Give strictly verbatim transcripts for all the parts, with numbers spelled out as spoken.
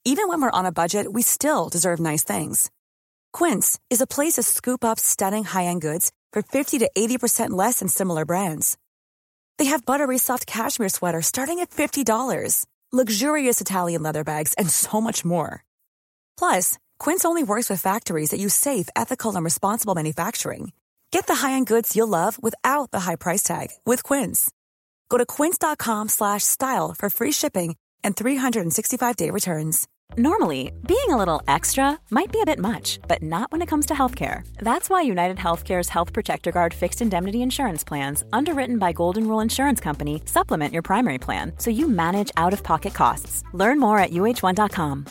Even when we're on a budget, we still deserve nice things. Quince is a place to scoop up stunning high-end goods for fifty to eighty percent less than similar brands. They have buttery soft cashmere sweaters starting at fifty dollars, luxurious Italian leather bags, and so much more. Plus, Quince only works with factories that use safe, ethical, and responsible manufacturing. Get the high-end goods you'll love without the high price tag with Quince. Go to quince.com slash style for free shipping and three sixty-five day returns. Normally, being a little extra might be a bit much, but not when it comes to healthcare. That's why United Healthcare's Health Protector Guard fixed indemnity insurance plans, underwritten by Golden Rule Insurance Company, supplement your primary plan so you manage out-of-pocket costs. Learn more at U H one dot com.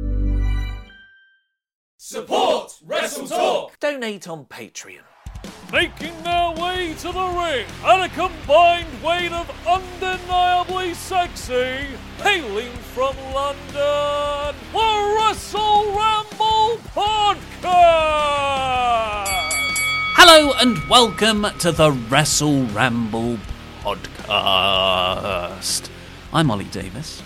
Support Wrestle Talk! Donate on Patreon. Making their way to the ring at a combined weight of undeniably sexy, hailing from London, the Wrestle Ramble Podcast! Hello and welcome to the Wrestle Ramble Podcast. I'm Ollie Davis.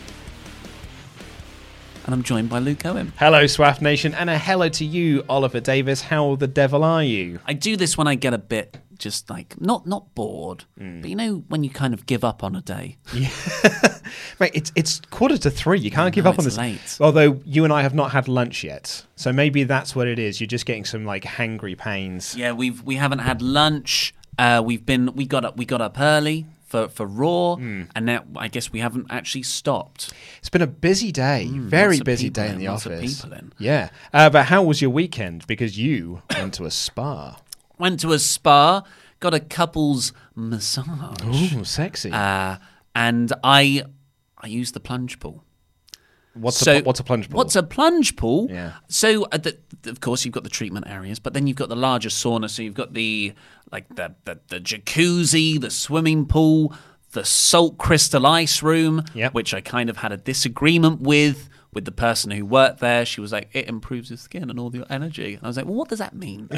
And I'm joined by Luke Owen. Hello, Swaff Nation, and a hello to you, Oliver Davis. How the devil are you? I do this when I get a bit just like, not not bored, mm. but you know when you kind of give up on a day? Yeah. Mate, it's it's quarter to three. You can't I give know, up on it's this. Late. Although you and I have not had lunch yet. So maybe that's what it is. You're just getting some like hangry pains. Yeah, we've we haven't had lunch. Uh, we've been we got up we got up early. For, for Raw, mm. and now I guess we haven't actually stopped. It's been a busy day, mm, very busy day in, in the lots office. Of people in. Yeah, uh, but how was your weekend? Because you went to a spa. Went to a spa, got a couple's massage. Ooh, sexy. Uh, and I I used the plunge pool. What's so, a what's a plunge pool? What's a plunge pool? Yeah. So, uh, the, of course, you've got the treatment areas, but then you've got the larger sauna. So you've got the like the the, the jacuzzi, the swimming pool, the salt crystal ice room, yep. which I kind of had a disagreement with with the person who worked there. She was like, "It improves your skin and all your energy." And I was like, "Well, what does that mean?"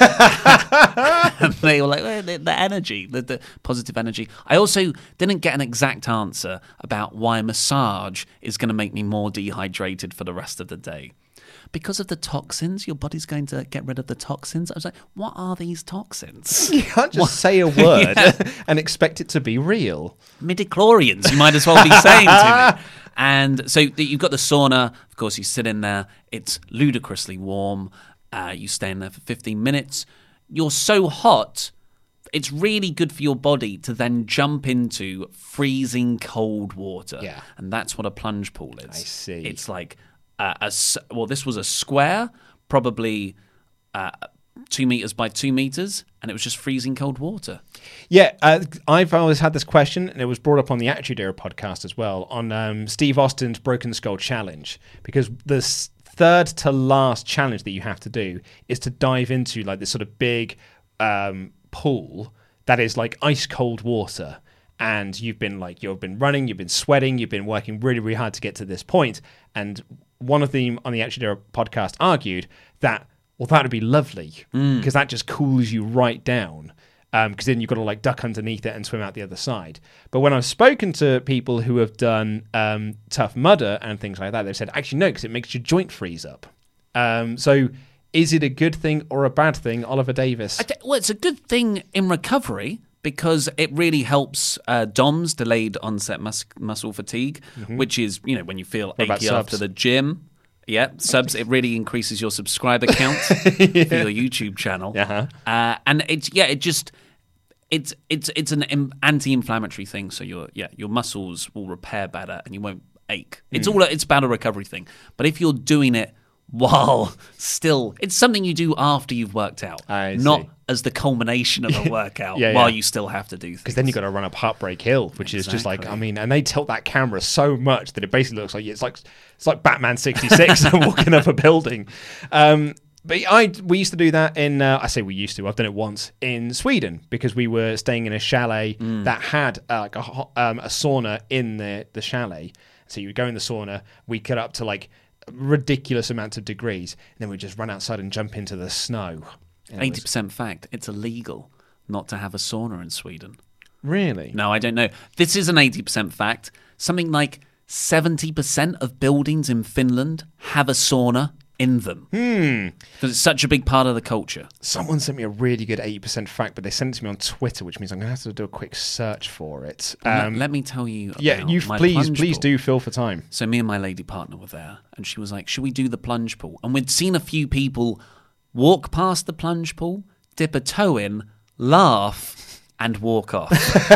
And they were like, well, the, the energy, the, the positive energy. I also didn't get an exact answer about why a massage is going to make me more dehydrated for the rest of the day. Because of the toxins, your body's going to get rid of the toxins. I was like, what are these toxins? You can't just what? say a word yeah. and expect it to be real. Midichlorians, you might as well be saying to me. And so you've got the sauna. Of course, you sit in there. It's ludicrously warm. Uh, you stay in there for fifteen minutes. You're so hot, it's really good for your body to then jump into freezing cold water. Yeah. And that's what a plunge pool is. I see. It's like, uh, a, well, this was a square, probably uh, two meters by two meters, and it was just freezing cold water. Yeah, uh, I've always had this question, and it was brought up on the Attitude Era podcast as well, on um, Steve Austin's Broken Skull Challenge, because the third to last challenge that you have to do is to dive into like this sort of big um, pool that is like ice cold water, and you've been like you've been running, you've been sweating, you've been working really, really hard to get to this point, and one of them on the Attitude Era podcast argued that, well, that would be lovely because mm. that just cools you right down. Because um, then you've got to like duck underneath it and swim out the other side. But when I've spoken to people who have done um, Tough Mudder and things like that, they've said, actually, no, because it makes your joint freeze up. Um, so is it a good thing or a bad thing, Oliver Davis? I th- well, it's a good thing in recovery because it really helps uh, D O M S, delayed onset mus- muscle fatigue, mm-hmm. which is, you know, when you feel what achy after the gym. Yeah, subs. It really increases your subscriber count yeah. for your YouTube channel. Uh-huh. Uh, and it's yeah, it just it's it's it's an im- anti-inflammatory thing. So your yeah your muscles will repair better and you won't ache. It's mm. all it's about a recovery thing. But if you're doing it while still, it's something you do after you've worked out, I not see. as the culmination of a workout yeah, while yeah. you still have to do things. Because then you got to run up Heartbreak Hill, which exactly. is just like, I mean, and they tilt that camera so much that it basically looks like it's like it's like Batman sixty-six walking up a building. Um, but I we used to do that in, uh, I say we used to, I've done it once, in Sweden, because we were staying in a chalet mm. that had uh, like a, um, a sauna in the, the chalet. So you would go in the sauna, we cut up to like ridiculous amounts of degrees, and then we just run outside and jump into the snow. Eighty percent fact: it's illegal not to have a sauna in Sweden. Really? No, I don't know. This is an eighty percent fact. Something like seventy percent of buildings in Finland have a sauna in them. Hmm. Because it's such a big part of the culture. Someone sent me a really good eighty percent fact, but they sent it to me on Twitter, which means I'm going to have to do a quick search for it. Let- Um, let, me tell you about yeah, you my please, plunge please pool. do fill for time. So me and my lady partner were there, and she was like, should we do the plunge pool? And we'd seen a few people walk past the plunge pool, dip a toe in, laugh, and walk off.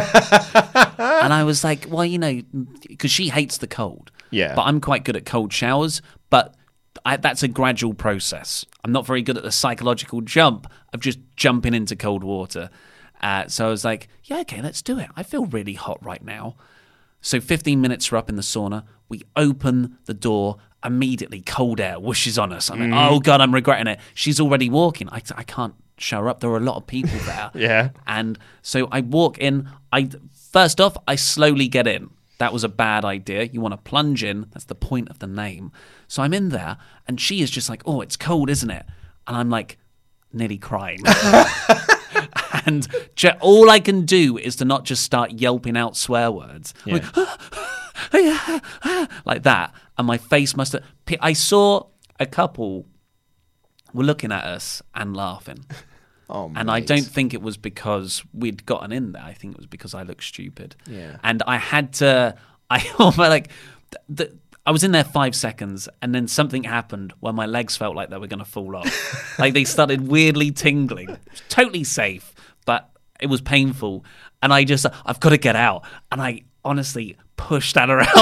And I was like, well, you know, because she hates the cold. Yeah. But I'm quite good at cold showers, but I, that's a gradual process. I'm not very good at the psychological jump of just jumping into cold water. Uh, so I was like, yeah, okay, let's do it. I feel really hot right now. So fifteen minutes are up in the sauna. We open the door. Immediately, cold air whooshes on us. I'm like, Mm. oh, God, I'm regretting it. She's already walking. I, I can't show her up. There are a lot of people there. Yeah. And so I walk in. I First off, I slowly get in. That was a bad idea. You want to plunge in. That's the point of the name. So I'm in there, and she is just like, oh, it's cold, isn't it? And I'm like, nearly crying. And je- all I can do is to not just start yelping out swear words. I'm Yeah. like, like that. And my face must have... I saw a couple were looking at us and laughing. Oh, And I mate. don't think it was because we'd gotten in there. I think it was because I looked stupid. Yeah. And I had to... I almost like... The, I was in there five seconds, and then something happened where my legs felt like they were going to fall off. Like they started weirdly tingling. It was totally safe, but it was painful. And I just, I've got to get out. And I honestly pushed at her out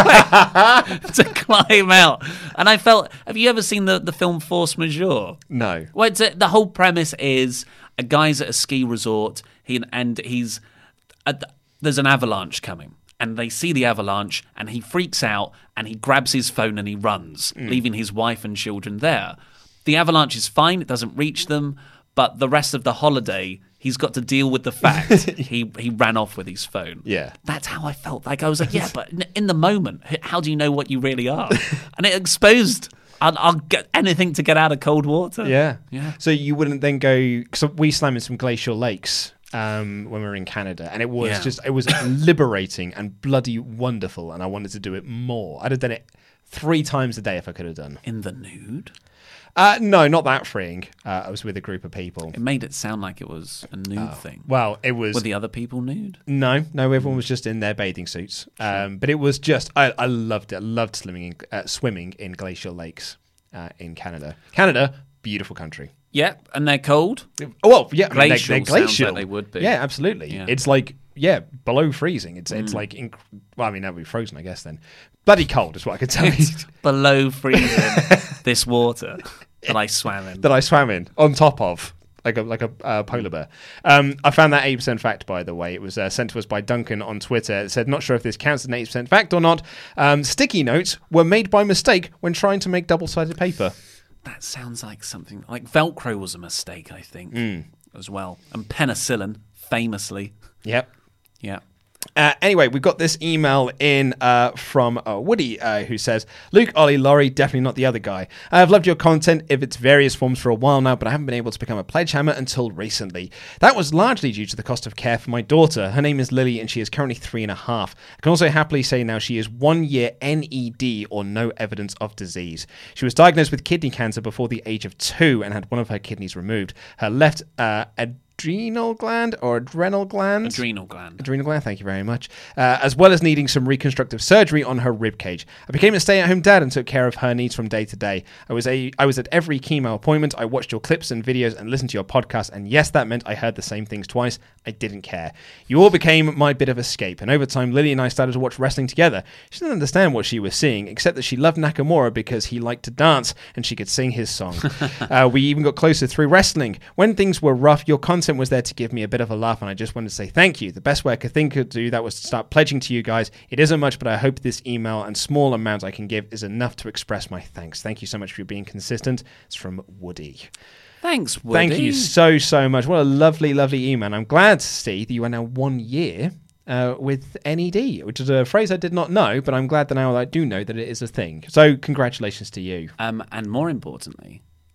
the way to climb out. And I felt, have you ever seen the, the film Force Majeure? No. Well, it's a, the whole premise is a guy's at a ski resort, he, and he's, uh, there's an avalanche coming. And they see the avalanche, and he freaks out, and he grabs his phone and he runs, Mm. leaving his wife and children there. The avalanche is fine; it doesn't reach them. But the rest of the holiday, he's got to deal with the fact he he ran off with his phone. Yeah. That's how I felt. Like I was like, yeah, but in- in the moment, h- how do you know what you really are? And it exposed. I'll, I'll get anything to get out of cold water. Yeah. Yeah. So you wouldn't then go... Because we swam in some glacial lakes um, when we were in Canada, and it was Yeah. just... It was liberating and bloody wonderful, and I wanted to do it more. I'd have done it three times a day if I could have done. In the nude. Uh, no, not that freeing. Uh, I was with a group of people. It made it sound like it was a nude thing. Well, it was... Were the other people nude? No, no, everyone was just in their bathing suits. Um, but it was just, I, I loved it. I loved swimming in, uh, swimming in glacial lakes uh, in Canada. Canada, beautiful country. Yeah, and they're cold. Oh, well, yeah, I mean, Glacial they're, they're sounds glacial. like they would be. Yeah, absolutely. Yeah. It's like, yeah, below freezing. It's it's like, inc- well, I mean, that would be frozen, I guess then. Bloody cold is what I could tell you. It's below freezing, this water that I swam in. that I swam in on top of. Like a like a uh, polar bear. Um, I found that eighty percent fact, by the way. It was uh, sent to us by Duncan on Twitter. It said, not sure if this counts as an eighty percent fact or not. Um, sticky notes were made by mistake when trying to make double-sided paper. That sounds like something like Velcro was a mistake, I think, Mm. as well. And penicillin, famously. Yep. Yeah. Uh, anyway, we've got this email in uh, from uh, Woody, uh, who says, Luke, Ollie, Laurie, definitely not the other guy. I've loved your content in its various forms for a while now, but I haven't been able to become a pledge hammer until recently. That was largely due to the cost of care for my daughter. Her name is Lily, and she is currently three and a half. I can also happily say now she is one year N E D, or no evidence of disease. She was diagnosed with kidney cancer before the age of two and had one of her kidneys removed. Her left uh, adrenal gland or adrenal gland? Adrenal gland. Adrenal gland, thank you very much. Uh, as well as needing some reconstructive surgery on her rib cage. I became a stay-at-home dad and took care of her needs from day to day. I was a I was at every chemo appointment. I watched your clips and videos and listened to your podcast, and yes, that meant I heard the same things twice. I didn't care. You all became my bit of escape, and over time, Lily and I started to watch wrestling together. She didn't understand what she was seeing, except that she loved Nakamura because he liked to dance and she could sing his song. uh, we even got closer through wrestling. When things were rough, your content was there to give me a bit of a laugh, and I just wanted to say thank you. The best way I could think to do that was to start pledging to you guys. It isn't much, but I hope this email and small amount I can give is enough to express my thanks. Thank you so much for being consistent. It's from Woody. Thanks, Woody. Thank you so, so much. What a lovely, lovely email. I'm glad to see that you are now one year uh, with N E D, which is a phrase I did not know, but I'm glad that now I do know that it is a thing. So congratulations to you. Um, and more importantly,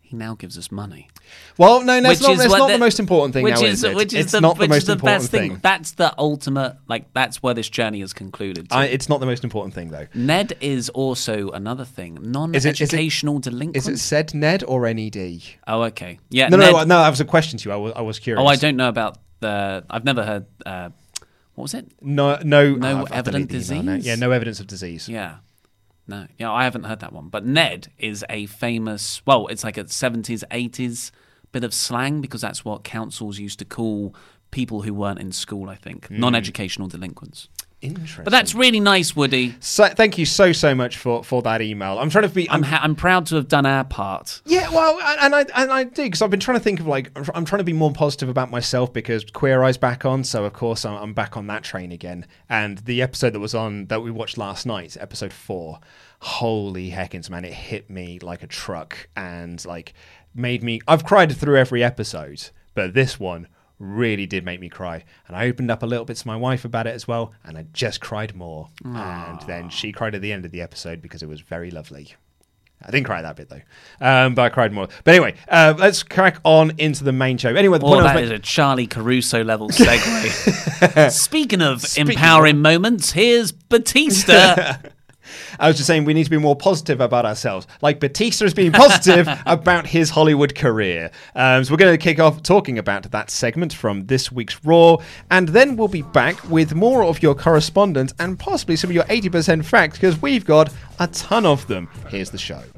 he now gives us money. Well, no, that's Which not, is that's what not the- the most important thing Which now, is is it? which is it's the, not the which most is the important best thing. thing. That's the ultimate. Like that's where this journey has concluded. to. I, it's not the most important thing, though. Ned is also another thing. Is it- is it- Non-educational delinquent. Is it said Ned or N E D? Oh, okay. Yeah. No, Ned, no, no, that was a question to you. I was, I was curious. Oh, I don't know about the. I've never heard. Uh, what was it? No, no, No oh, I've- I've evident deleted the email now. disease? Yeah, no evidence of disease. Yeah. No. Yeah, I haven't heard that one. But Ned is a famous. Well, it's like a seventies, eighties bit of slang because that's what councils used to call people who weren't in school. I think Mm. non-educational delinquents. Interesting. But that's really nice, Woody. So, thank you so so much for, for that email. I'm trying to be. I'm ha- I'm proud to have done our part. Yeah, well, and I and I do because I've been trying to think of like I'm trying to be more positive about myself because Queer Eye's back on, so of course I'm, I'm back on that train again. And the episode that was on that we watched last night, episode four, holy heckins, man, it hit me like a truck and like made me. I've cried through every episode, but this one really did make me cry. And I opened up a little bit to my wife about it as well, and I just cried more. Aww. And then she cried at the end of the episode because it was very lovely. I didn't cry at that bit though, um, but I cried more. But anyway, uh, let's crack on into the main show. Anyway, the Oh, point I that was is a Charlie Caruso level segue. Speaking of Speaking empowering moments, here's Batista. I was just saying we need to be more positive about ourselves. Like Batista is being positive about his Hollywood career. Um, so we're going to kick off talking about that segment from this week's Raw, and then we'll be back with more of your correspondence and possibly some of your eighty percent facts because we've got a ton of them. Here's the show.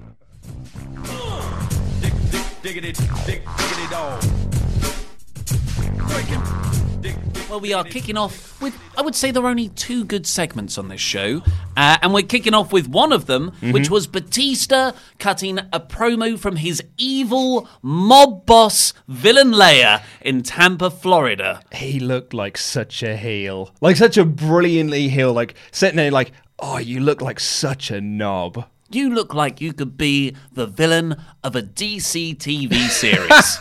Dig, dig, diggity, dig, diggity dog. Breaking. Dig, dig, Well, we are kicking off with, I would say there are only two good segments on this show. Uh, and we're kicking off with one of them, Mm-hmm. which was Batista cutting a promo from his evil mob boss villain lair in Tampa, Florida. He looked like such a heel, like such a brilliantly heel, like sitting there like, oh, you look like such a knob. You look like you could be the villain of a D C T V series.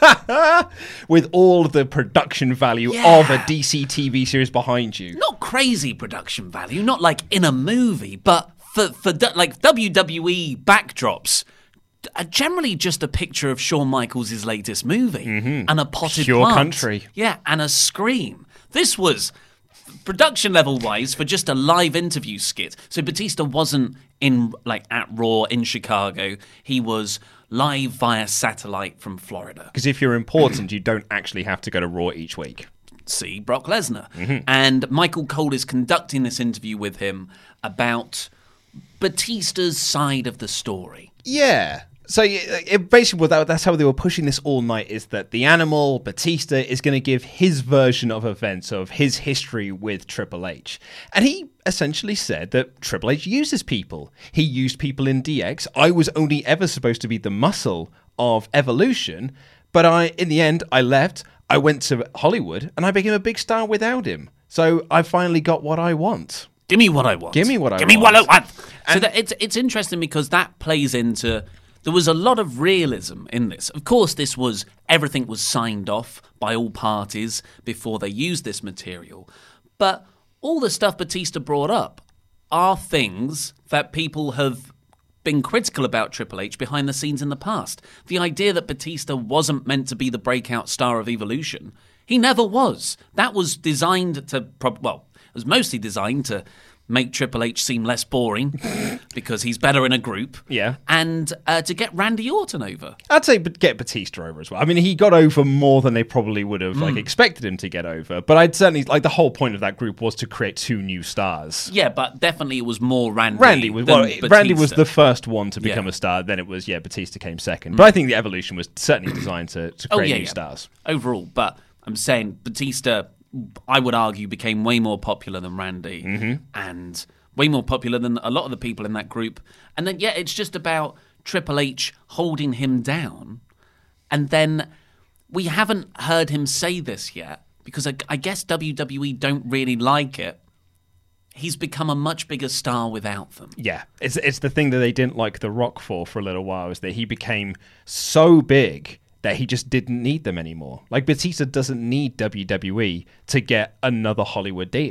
With all the production value Yeah. of a D C T V series behind you. Not crazy production value, not like in a movie, but for, for du- like W W E backdrops, are generally just a picture of Shawn Michaels' latest movie and a potted Pure plant. country. Yeah, and a scream. This was production level wise for just a live interview skit. So Batista wasn't in like at Raw in Chicago. He was live via satellite from Florida. Because if you're important, you don't actually have to go to Raw each week. See Brock Lesnar. Mm-hmm. And Michael Cole is conducting this interview with him about Batista's side of the story. Yeah. So it, it basically, well, that, that's how they were pushing this all night, is that the Animal, Batista, is going to give his version of events, of his history with Triple H. And he essentially said that Triple H uses people. He used people in D X. I was only ever supposed to be the muscle of Evolution, but I, in the end, I left. I went to Hollywood, and I became a big star without him. So I finally got what I want. Give me what I want. Give me what I Give me want. what I want. So And- that it's it's interesting because that plays into. There was a lot of realism in this. Of course, this was everything was signed off by all parties before they used this material. But all the stuff Batista brought up are things that people have been critical about Triple H behind the scenes in the past. The idea that Batista wasn't meant to be the breakout star of Evolution, he never was. That was designed to, prob- well, it was mostly designed to make Triple H seem less boring because he's better in a group. Yeah. And uh, to get Randy Orton over. I'd say but get Batista over as well. I mean, he got over more than they probably would have like expected him to get over. But I'd certainly like the whole point of that group was to create two new stars. Yeah, but definitely it was more Randy. Randy was than well. Batista. Randy was the first one to become Yeah. a star. Then it was yeah, Batista came second. But I think the evolution was certainly designed to, to Oh, create yeah, new yeah. stars. Overall, but I'm saying Batista, I would argue, became way more popular than Randy Mm-hmm. and way more popular than a lot of the people in that group. And then, yeah, it's just about Triple H holding him down. And then we haven't heard him say this yet because I, I guess W W E don't really like it. He's become a much bigger star without them. Yeah, it's it's the thing that they didn't like The Rock for for a little while is that he became so big that he just didn't need them anymore. Like Batista doesn't need W W E to get another Hollywood deal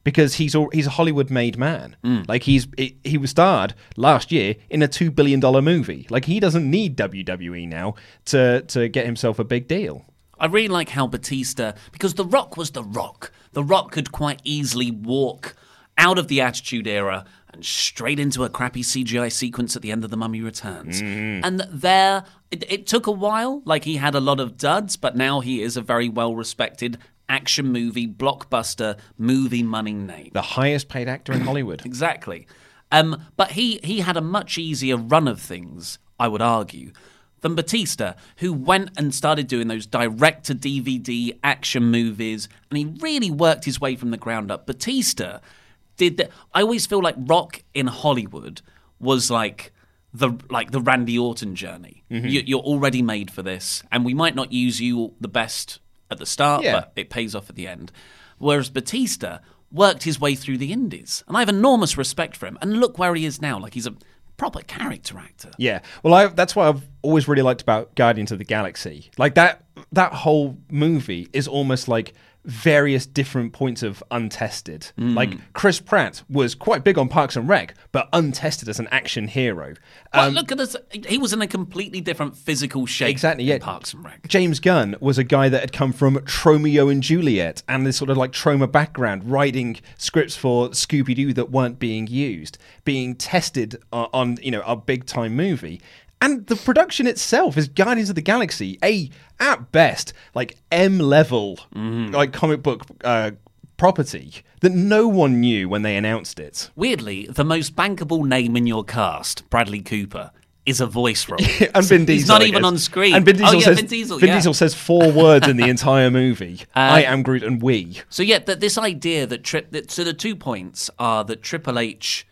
because he's a, he's a Hollywood-made man. Mm. Like he's he, he was starred last year in a two billion dollar movie. Like he doesn't need W W E now to to get himself a big deal. I really like how Batista, because The Rock was The Rock. The Rock could quite easily walk out of the Attitude Era and straight into a crappy C G I sequence at the end of The Mummy Returns. Mm. And there, it, it took a while. Like he had a lot of duds, but now he is a very well-respected action movie, blockbuster, movie money name. The highest paid actor in Hollywood. Exactly. Um, but he, he had a much easier run of things, I would argue, than Batista, who went and started doing those direct-to-D V D action movies, and he really worked his way from the ground up. Batista did that. I always feel like Rock in Hollywood was like the like the Randy Orton journey. Mm-hmm. You, you're already made for this, and we might not use you the best at the start, yeah. but it pays off at the end. Whereas Batista worked his way through the indies, and I have enormous respect for him. And look where he is now. Like he's a proper character actor. Yeah. Well, I, that's what I've always really liked about Guardians of the Galaxy. Like that that whole movie is almost like various different points of untested. Mm. Like Chris Pratt was quite big on Parks and Rec, but untested as an action hero. Well, Um, look at this. He was in a completely different physical shape Exactly, in yeah. Parks and Rec. James Gunn was a guy that had come from Tromeo and Juliet and this sort of like trauma background, writing scripts for Scooby-Doo that weren't being used, being tested on, on you know, a big-time movie. And the production itself is Guardians of the Galaxy, a, at best, like M-level, mm. like comic book uh, property that no one knew when they announced it. Weirdly, the most bankable name in your cast, Bradley Cooper, is a voice role. And Vin Diesel. He's not I even guess. on screen. And Vin Diesel, oh, yeah, says, Vin Diesel, Vin yeah. Diesel says four words in the entire movie. Uh, I am Groot and we. So yeah, that this idea that, tri- that... So the two points are that Triple H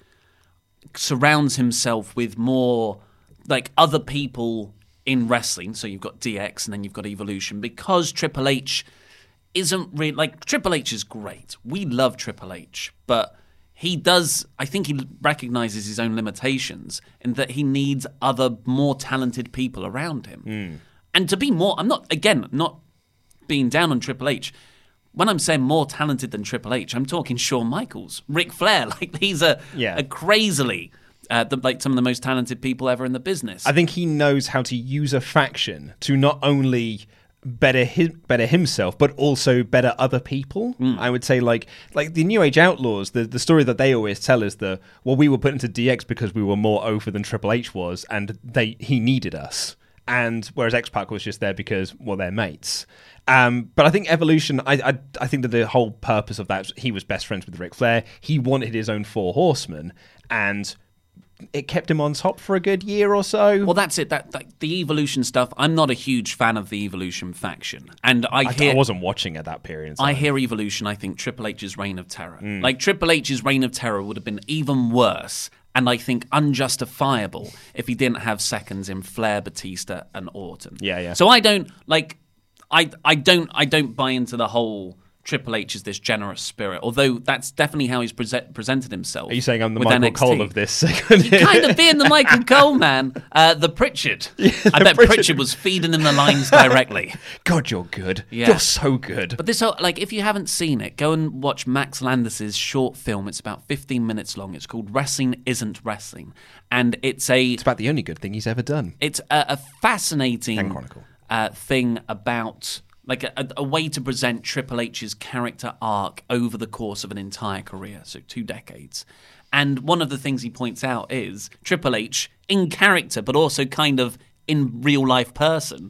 surrounds himself with more like other people in wrestling. So you've got D X and then you've got Evolution, because Triple H isn't really like Triple H is great. We love Triple H, but he does. I think he recognizes his own limitations in that he needs other more talented people around him. Mm. And to be more, I'm not again not being down on Triple H. When I'm saying more talented than Triple H, I'm talking Shawn Michaels, Ric Flair. Like these are yeah. a crazily. Uh, the, like some of the most talented people ever in the business. I think he knows how to use a faction to not only better his, better himself, but also better other people. Mm. I would say like like the New Age Outlaws, the, the story that they always tell is the, well, we were put into D X because we were more over than Triple H was, and they he needed us. And whereas X-Pac was just there because, well, they're mates. Um, but I think Evolution, I, I I think that the whole purpose of that, he was best friends with Ric Flair. He wanted his own Four Horsemen, and it kept him on top for a good year or so. Well, that's it. That, that the Evolution stuff. I'm not a huge fan of the Evolution faction, and I, I, hear, I wasn't watching at that period. So. I hear Evolution. I think Triple H's Reign of Terror, mm. like Triple H's Reign of Terror, would have been even worse, and I think unjustifiable if he didn't have seconds in Flair, Batista, and Orton. Yeah, yeah. So I don't like. I I don't I don't buy into the whole Triple H is this generous spirit, although that's definitely how he's pre- presented himself. Are you saying I'm the Michael N X T Cole of this segment? You're kind of being the Michael Cole, man. Uh, the Pritchard. Yeah, the I bet Pritchard. Pritchard was feeding him the lines directly. God, you're good. Yeah. You're so good. But this, whole, like, if you haven't seen it, go and watch Max Landis's short film. It's about fifteen minutes long. It's called Wrestling Isn't Wrestling. And it's a... It's about the only good thing he's ever done. It's a, a fascinating and Chronicle. Uh, thing about... like a, a way to present Triple H's character arc over the course of an entire career, so two decades. And one of the things he points out is Triple H, in character, but also kind of in real-life person,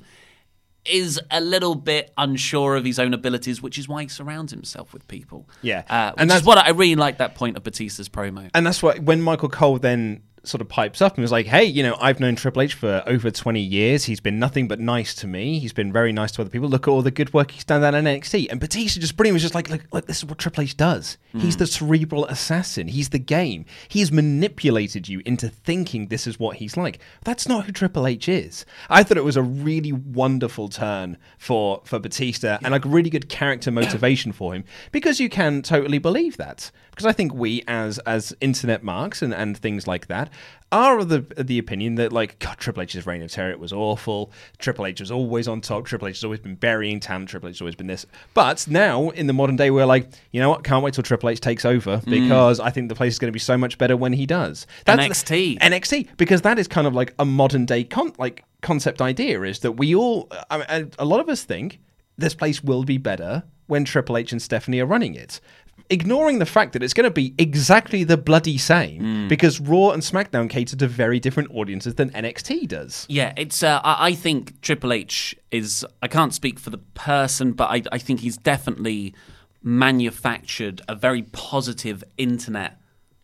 is a little bit unsure of his own abilities, which is why he surrounds himself with people. Yeah. Uh, which and that's is what I, I really like that point of Batista's promo. And that's what, when Michael Cole then sort of pipes up and was like, hey, you know, I've known Triple H for over twenty years. He's been nothing but nice to me. He's been very nice to other people. Look at all the good work he's done at N X T. And Batista just pretty much just like, look, look, this is what Triple H does. Mm. He's the cerebral assassin. He's the game. He's manipulated you into thinking this is what he's like. That's not who Triple H is. I thought it was a really wonderful turn for, for Batista yeah. and like really good character motivation for him, because you can totally believe that. Because I think we, as as internet marks and, and things like that, are of the, of the opinion that, like, God, Triple H's reign of terror, it was awful. Triple H was always on top. Triple H has always been burying talent. Triple H has always been this. But now, in the modern day, we're like, you know what? Can't wait till Triple H takes over because mm. I think the place is going to be so much better when he does. That's N X T. N X T. Because that is kind of like a modern day con- like concept idea is that we all, I mean, a lot of us think this place will be better when Triple H and Stephanie are running it. Ignoring the fact that it's going to be exactly the bloody same mm. because Raw and SmackDown cater to very different audiences than N X T does. Yeah, it's. Uh, I, I think Triple H is. I can't speak for the person, but I, I think he's definitely manufactured a very positive internet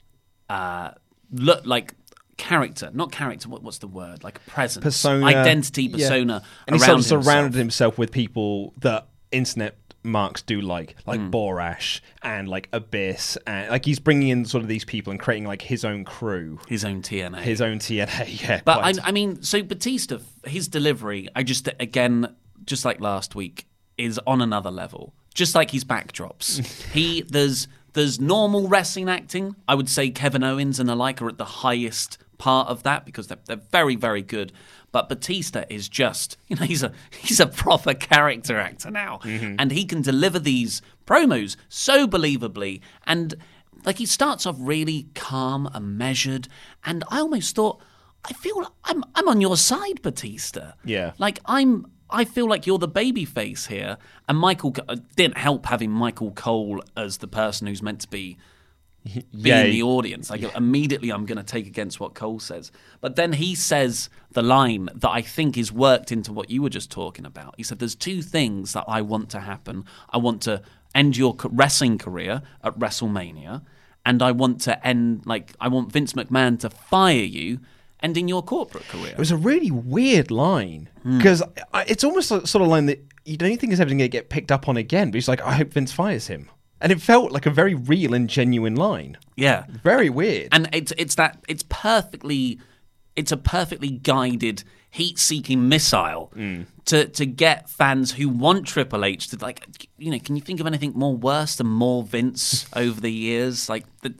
uh, look like character, not character. What, what's the word? Like presence, persona, identity, persona. Yeah. And he sort of himself. surrounded himself with people that internet marks do like like mm. Borash and like Abyss, and like he's bringing in sort of these people and creating like his own crew, his own T N A, his own T N A. Yeah, but I, I mean, so Batista, his delivery, I just again, just like last week, is on another level. Just like his backdrops, he there's there's normal wrestling acting. I would say Kevin Owens and the like are at the highest part of that because they're they're very very good. But Batista is just, you know, he's a he's a proper character actor now. Mm-hmm. And he can deliver these promos so believably. And, like, he starts off really calm and measured. And I almost thought, I feel I'm I'm on your side, Batista. Yeah. Like, I'm... I feel like you're the baby face here. And Michael... It didn't help having Michael Cole as the person who's meant to be... be yeah, in the audience. Like yeah. immediately I'm going to take against what Cole says. But then he says the line that I think is worked into what you were just talking about. He said, there's two things that I want to happen. I want to end your wrestling career at WrestleMania, and I want to end, like, I want Vince McMahon to fire you, ending your corporate career. It was a really weird line, because mm. it's almost a sort of line that you don't think is ever going to get picked up on again, but he's like, I hope Vince fires him. And it felt like a very real and genuine line. Yeah. Very weird. And it's it's that it's perfectly it's a perfectly guided heat-seeking missile mm. to to get fans who want Triple H to, like, you know, can you think of anything more worse than more Vince over the years? Like, the,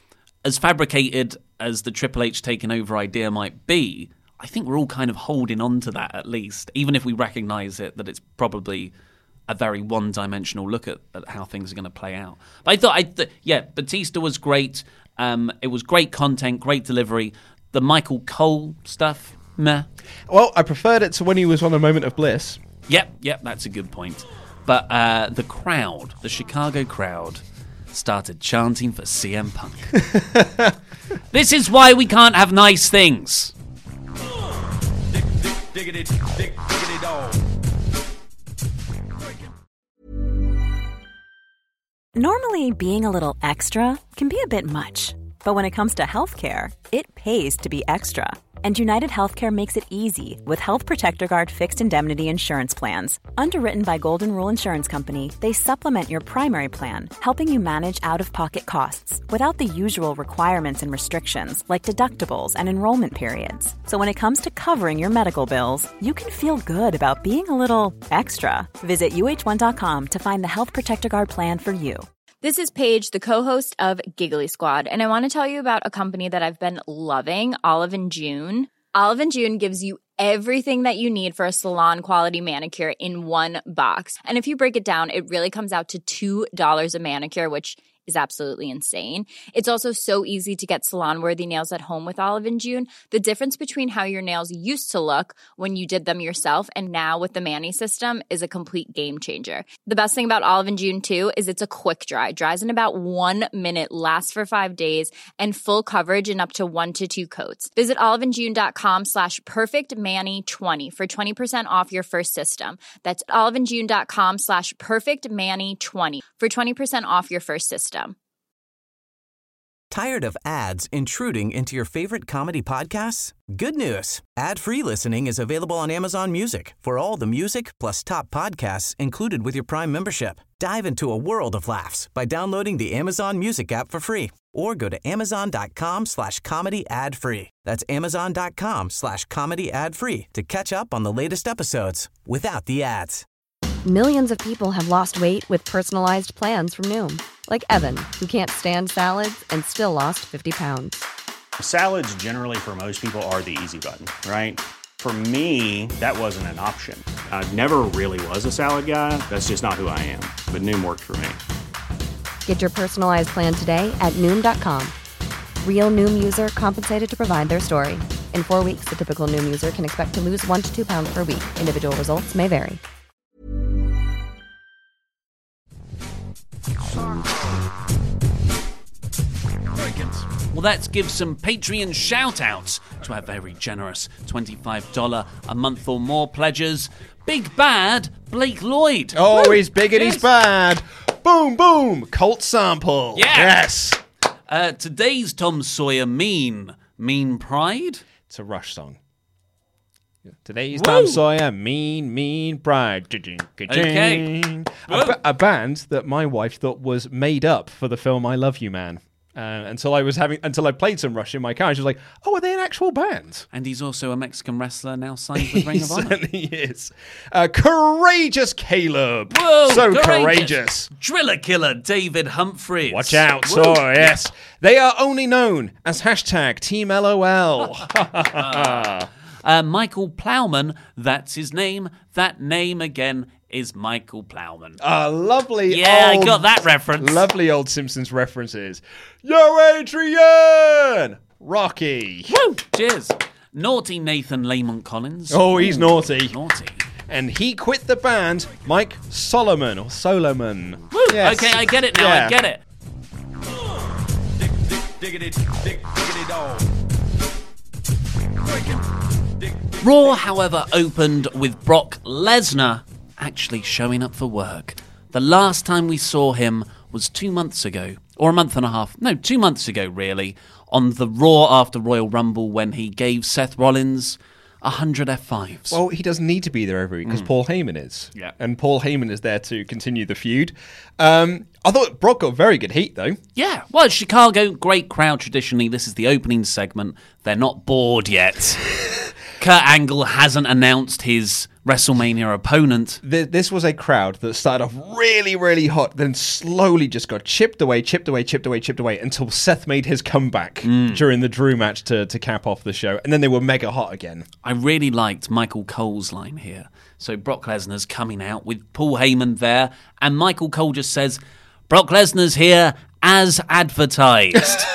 as fabricated as the Triple H taking over idea might be, I think we're all kind of holding on to that at least, even if we recognize it that it's probably a very one-dimensional look at, at how things are going to play out. But I thought, I th- yeah, Batista was great. Um, it was great content, great delivery. The Michael Cole stuff, meh. Well, I preferred it to when he was on A Moment of Bliss. Yep, yep, that's a good point. But uh, the crowd, the Chicago crowd, started chanting for C M Punk. This is why we can't have nice things. Dig, dig, diggity, dig, diggity dog. Normally, being a little extra can be a bit much. But when it comes to healthcare, it pays to be extra. And United Healthcare makes it easy with Health Protector Guard fixed indemnity insurance plans. Underwritten by Golden Rule Insurance Company, they supplement your primary plan, helping you manage out-of-pocket costs without the usual requirements and restrictions like deductibles and enrollment periods. So when it comes to covering your medical bills, you can feel good about being a little extra. Visit U H one dot com to find the Health Protector Guard plan for you. This is Paige, the co-host of Giggly Squad, and I want to tell you about a company that I've been loving, Olive and June. Olive and June gives you everything that you need for a salon-quality manicure in one box. And if you break it down, it really comes out to two dollars a manicure, which is absolutely insane. It's also so easy to get salon-worthy nails at home with Olive and June. The difference between how your nails used to look when you did them yourself and now with the Mani system is a complete game changer. The best thing about Olive and June, too, is it's a quick dry. Dries in about one minute, lasts for five days, and full coverage in up to one to two coats. Visit oliveandjune.com slash perfectmani20 for twenty percent off your first system. That's oliveandjune.com slash perfectmani20 for twenty percent off your first system. Tired of ads intruding into your favorite comedy podcasts? Good news. Ad-free listening is available on Amazon Music for all the music plus top podcasts included with your Prime membership. Dive into a world of laughs by downloading the Amazon Music app for free or go to amazon.com slash comedy ad free. That's amazon.com slash comedy ad free to catch up on the latest episodes without the ads. Millions of people have lost weight with personalized plans from Noom. Like Evan, who can't stand salads and still lost fifty pounds. Salads generally for most people are the easy button, right? For me, that wasn't an option. I never really was a salad guy. That's just not who I am. But Noom worked for me. Get your personalized plan today at Noom dot com. Real Noom user compensated to provide their story. In four weeks, the typical Noom user can expect to lose one to two pounds per week. Individual results may vary. Well, let's give some Patreon shout-outs to our very generous twenty-five dollars a month or more pledgers. Big Bad Blake Lloyd. Oh, Woo! he's big and Yes. he's bad. Boom, boom. Colt Sample. Yeah. Yes. Uh, today's Tom Sawyer Mean. Mean Pride? It's a Rush song. Today's Woo. Tom Sawyer, Mean, Mean Pride. Ka-ching, ka-ching. Okay. A, ba- a band that my wife thought was made up for the film I Love You Man. Uh, until I was having, until I played some Rush in my car, and she was like, "Oh, are they an actual band?" And he's also a Mexican wrestler now signed with Ring He of Honor. certainly is. Uh, courageous Caleb. Whoa, so courageous. courageous. Driller killer David Humphries. Watch out, Woo. so yes. They are only known as hashtag Team LOL. Uh, Michael Plowman, that's his name. That name again is Michael Plowman. Ah, lovely. Yeah, old, I got that reference. Lovely old Simpsons references. Yo, Adrian! Rocky. Woo! Cheers. Naughty Nathan Lamont Collins. Oh, he's naughty. Naughty. And he quit the band, Mike Solomon, or Solomon. Woo! Yes. Okay, I get it now. Yeah. I get it. Dig, dig, diggity, dig, diggity dog. Breaking. Dig, dig. Raw, however, opened with Brock Lesnar actually showing up for work. The last time we saw him was two months ago, or a month and a half. No, two months ago, really, on the Raw after Royal Rumble when he gave Seth Rollins one hundred F fives. Well, he doesn't need to be there every week because Paul Heyman is. Yeah. And Paul Heyman is there to continue the feud. Um, I thought Brock got very good heat, though. Yeah, well, Chicago, great crowd traditionally. This is the opening segment. They're not bored yet. Kurt Angle hasn't announced his WrestleMania opponent. Th- this was a crowd that started off really, really hot, then slowly just got chipped away, chipped away, chipped away, chipped away, until Seth made his comeback during the Drew match to, to cap off the show. And then they were mega hot again. I really liked Michael Cole's line here. So Brock Lesnar's coming out with Paul Heyman there, and Michael Cole just says, Brock Lesnar's here as advertised.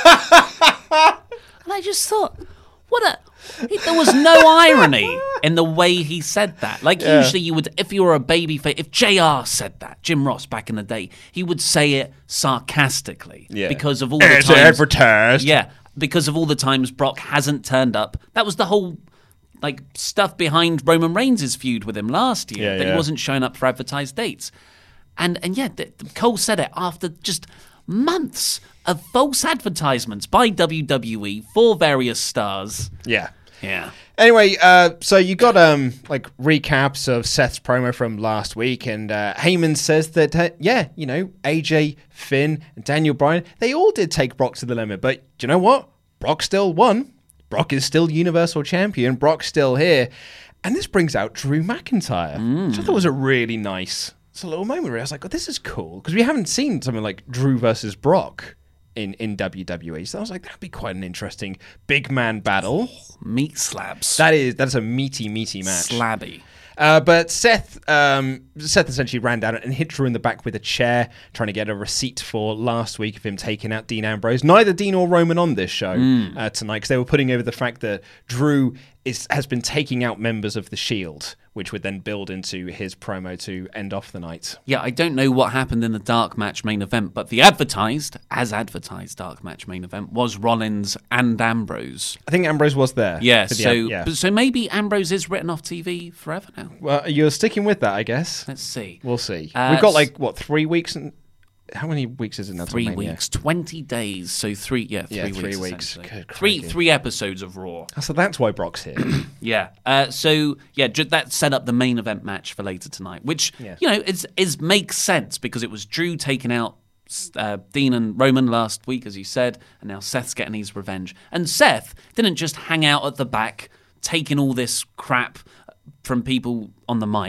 And I just thought, what a... There was no irony in the way he said that. Like, Yeah. usually you would, if you were a babyface, if J R said that, Jim Ross back in the day, he would say it sarcastically. Yeah. Because of all the As times... advertised. Yeah, because of all the times Brock hasn't turned up. That was the whole... like stuff behind Roman Reigns' feud with him last year, Yeah, that yeah. he wasn't showing up for advertised dates. And and yeah, th- Cole said it after just months of false advertisements by W W E for various stars. Yeah. Yeah. Anyway, uh, so you got um like recaps of Seth's promo from last week, and uh, Heyman says that uh, yeah, you know, A J, Finn, and Daniel Bryan, they all did take Brock to the limit, but do you know what? Brock still won. Brock is still Universal Champion. Brock's still here, and this brings out Drew McIntyre, which I thought was a really nice. It's a little moment where I was like, "Oh, this is cool," because we haven't seen something like Drew versus Brock in, in W W E. So I was like, that'd be quite an interesting big man battle. Meat slabs. That is that's a meaty, meaty match. Slabby. Uh, but Seth, um, Seth essentially ran down and hit Drew in the back with a chair, trying to get a receipt for last week of him taking out Dean Ambrose. Neither Dean or Roman on this show uh, tonight, because they were putting over the fact that Drew is has been taking out members of the Shield, which would then build into his promo to end off the night. Yeah, I don't know what happened in the dark match main event, but the advertised, as advertised dark match main event was Rollins and Ambrose. I think Ambrose was there. Yeah, for the so ad- yeah. but- so maybe Ambrose is written off T V forever now. Well, you're sticking with that, I guess. Let's see. We'll see. Uh, We've got like what three weeks and how many weeks is it now? till Three Mania? weeks, twenty days. So three, yeah, three Yeah, weeks. three weeks. essentially. Good Three, crikey. three episodes of Raw. So that's why Brock's here. Yeah. Uh, so yeah, ju- that set up the main event match for later tonight, which Yeah. you know is is makes sense because it was Drew taking out uh, Dean and Roman last week, as you said, and now Seth's getting his revenge. And Seth didn't just hang out at the back taking all this crap from people on the mic.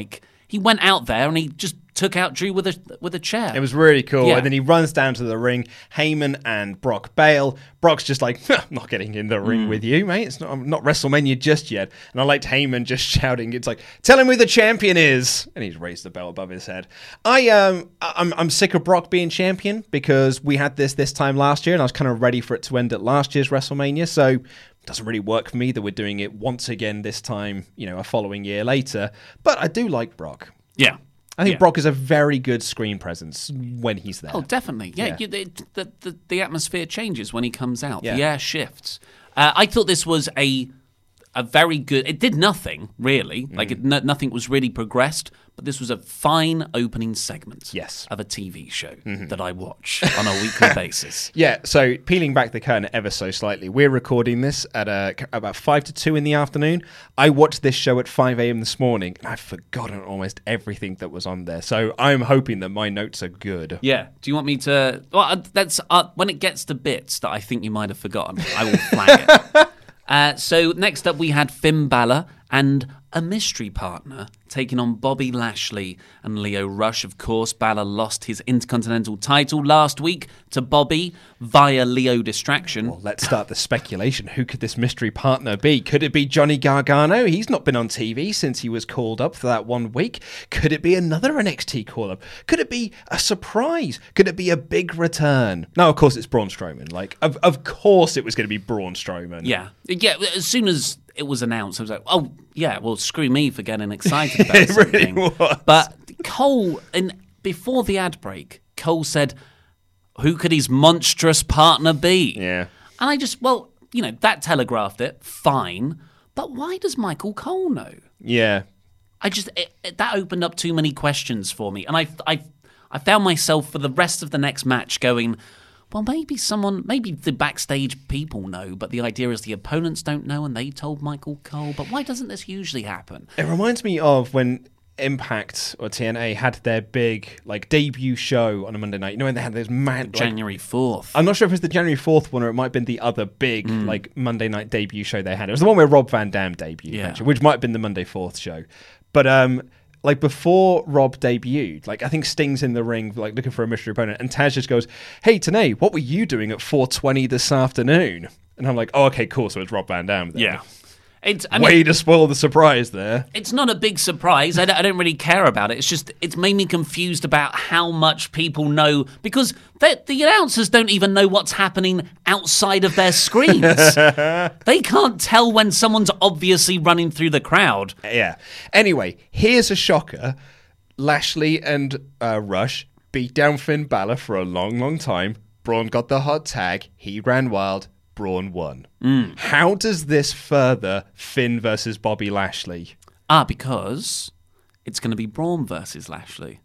he went out there and he just took out Drew with a with a chair. It was really cool. Yeah. And then he runs down to the ring. Heyman and Brock bail. Brock's just like, I'm not getting in the ring Mm. with you, mate. It's not, I'm not WrestleMania just yet. And I liked Heyman just shouting, it's like, tell him who the champion is. And he's raised the belt above his head. I, um, I'm, I'm sick of Brock being champion because we had this this time last year and I was kind of ready for it to end at last year's WrestleMania. So it doesn't really work for me that we're doing it once again this time, you know, a following year later. But I do like Brock. Yeah. I think Yeah. Brock is a very good screen presence when he's there. Oh, definitely. Yeah, Yeah. You, the, the, the the atmosphere changes when he comes out. Yeah. The air shifts. Uh, I thought this was a a very good. It did nothing really. Mm. Like it, no, nothing was really progressed. But this was a fine opening segment. Yes. Of a T V show Mhm. that I watch on a weekly basis. Yeah, so peeling back the curtain ever so slightly, we're recording this at uh, about five to two in the afternoon. I watched this show at five a.m. this morning, and I've forgotten almost everything that was on there. So I'm hoping that my notes are good. Yeah. Do you want me to? Well, uh, that's uh, when it gets to bits that I think you might have forgotten. I will flag it. Uh, so next up, we had Finn Balor and a mystery partner taking on Bobby Lashley and Lio Rush. Of course, Balor lost his Intercontinental title last week to Bobby via Leo Distraction. Well, let's start the speculation. Who could this mystery partner be? Could it be Johnny Gargano? He's not been on T V since he was called up for that one week. Could it be another N X T call-up? Could it be a surprise? Could it be a big return? No, of course it's Braun Strowman. Like, of, of course it was going to be Braun Strowman. Yeah. Yeah, as soon as it was announced, I was like, oh, yeah, well, screw me for getting excited about It something. really was. But Cole, and before the ad break, Cole said, who could his monstrous partner be? Yeah. And I just, well, you know, that telegraphed it, fine. But why does Michael Cole know? Yeah. I just, it, it, that opened up too many questions for me. And I, I, I found myself for the rest of the next match going, well, maybe someone, maybe the backstage people know, but the idea is the opponents don't know and they told Michael Cole. But why doesn't this usually happen? It reminds me of when Impact or T N A had their big like debut show on a Monday night. You know when they had those mad January fourth. I'm not sure if it's the January fourth one or it might have been the other big Mm. like Monday night debut show they had. It was the one where Rob Van Dam debuted, Yeah. actually, which might have been the Monday fourth show. But um, like before Rob debuted, like I think Sting's in the ring like looking for a mystery opponent, and Taz just goes, "Hey, Tenay, what were you doing at four twenty this afternoon?" And I'm like, "Oh, okay, cool. So it's Rob Van Dam then." Yeah. It's, I mean, Way to spoil the surprise there. It's not a big surprise. I don't, I don't really care about it. It's just, it's made me confused about how much people know, because the, the announcers don't even know what's happening outside of their screens. They can't tell when someone's obviously running through the crowd. Yeah. Anyway, here's a shocker. Lashley and uh, Rush beat down Finn Balor for a long, long time. Braun got the hot tag. He ran wild. Braun won. Mm. How does this further Finn versus Bobby Lashley? Ah, because it's going to be Braun versus Lashley.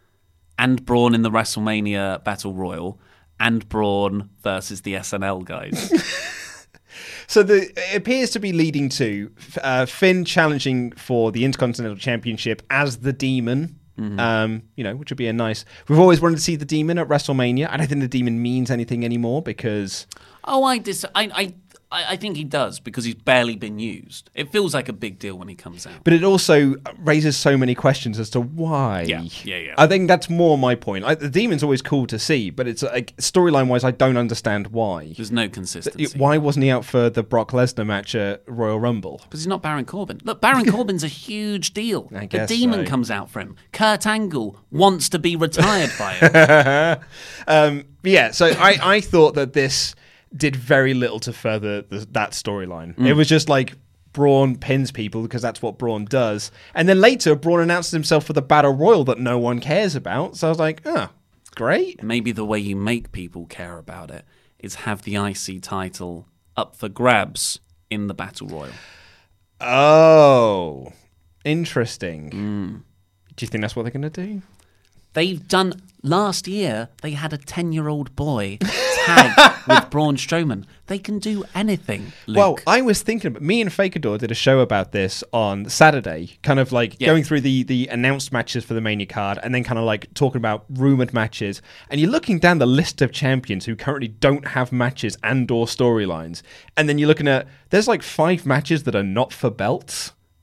And Braun in the WrestleMania Battle Royal. And Braun versus the S N L guys. So the, it appears to be leading to uh, Finn challenging for the Intercontinental Championship as the Demon. Mm-hmm. Um, you know, which would be a nice... We've always wanted to see the Demon at WrestleMania. I don't think the Demon means anything anymore because... Oh, I, dis- I, I, I think he does because he's barely been used. It feels like a big deal when he comes out. But it also raises so many questions as to why. Yeah, yeah, yeah. I think that's more my point. Like, the Demon's always cool to see, but it's like storyline-wise, I don't understand why. There's no consistency. Why wasn't he out for the Brock Lesnar match at Royal Rumble? Because he's not Baron Corbin. Look, Baron Corbin's a huge deal. I The guess Demon so. comes out for him. Kurt Angle wants to be retired by him. um, yeah, so I, I thought that this did very little to further the, that storyline. Mm. It was just like Braun pins people because that's what Braun does. And then later, Braun announces himself for the Battle Royal that no one cares about. So I was like, oh, great. Maybe the way you make people care about it is have the I C title up for grabs in the Battle Royal. Oh, interesting. Mm. Do you think that's what they're going to do? They've done... Last year, they had a ten-year-old boy tag with Braun Strowman. They can do anything, Luke. Well, I was thinking about... Me and Fakador did a show about this on Saturday, kind of like Yeah. going through the, the announced matches for the Mania card and then kind of like talking about rumoured matches. And you're looking down the list of champions who currently don't have matches and or storylines. And then you're looking at... There's like five matches that are not for belts.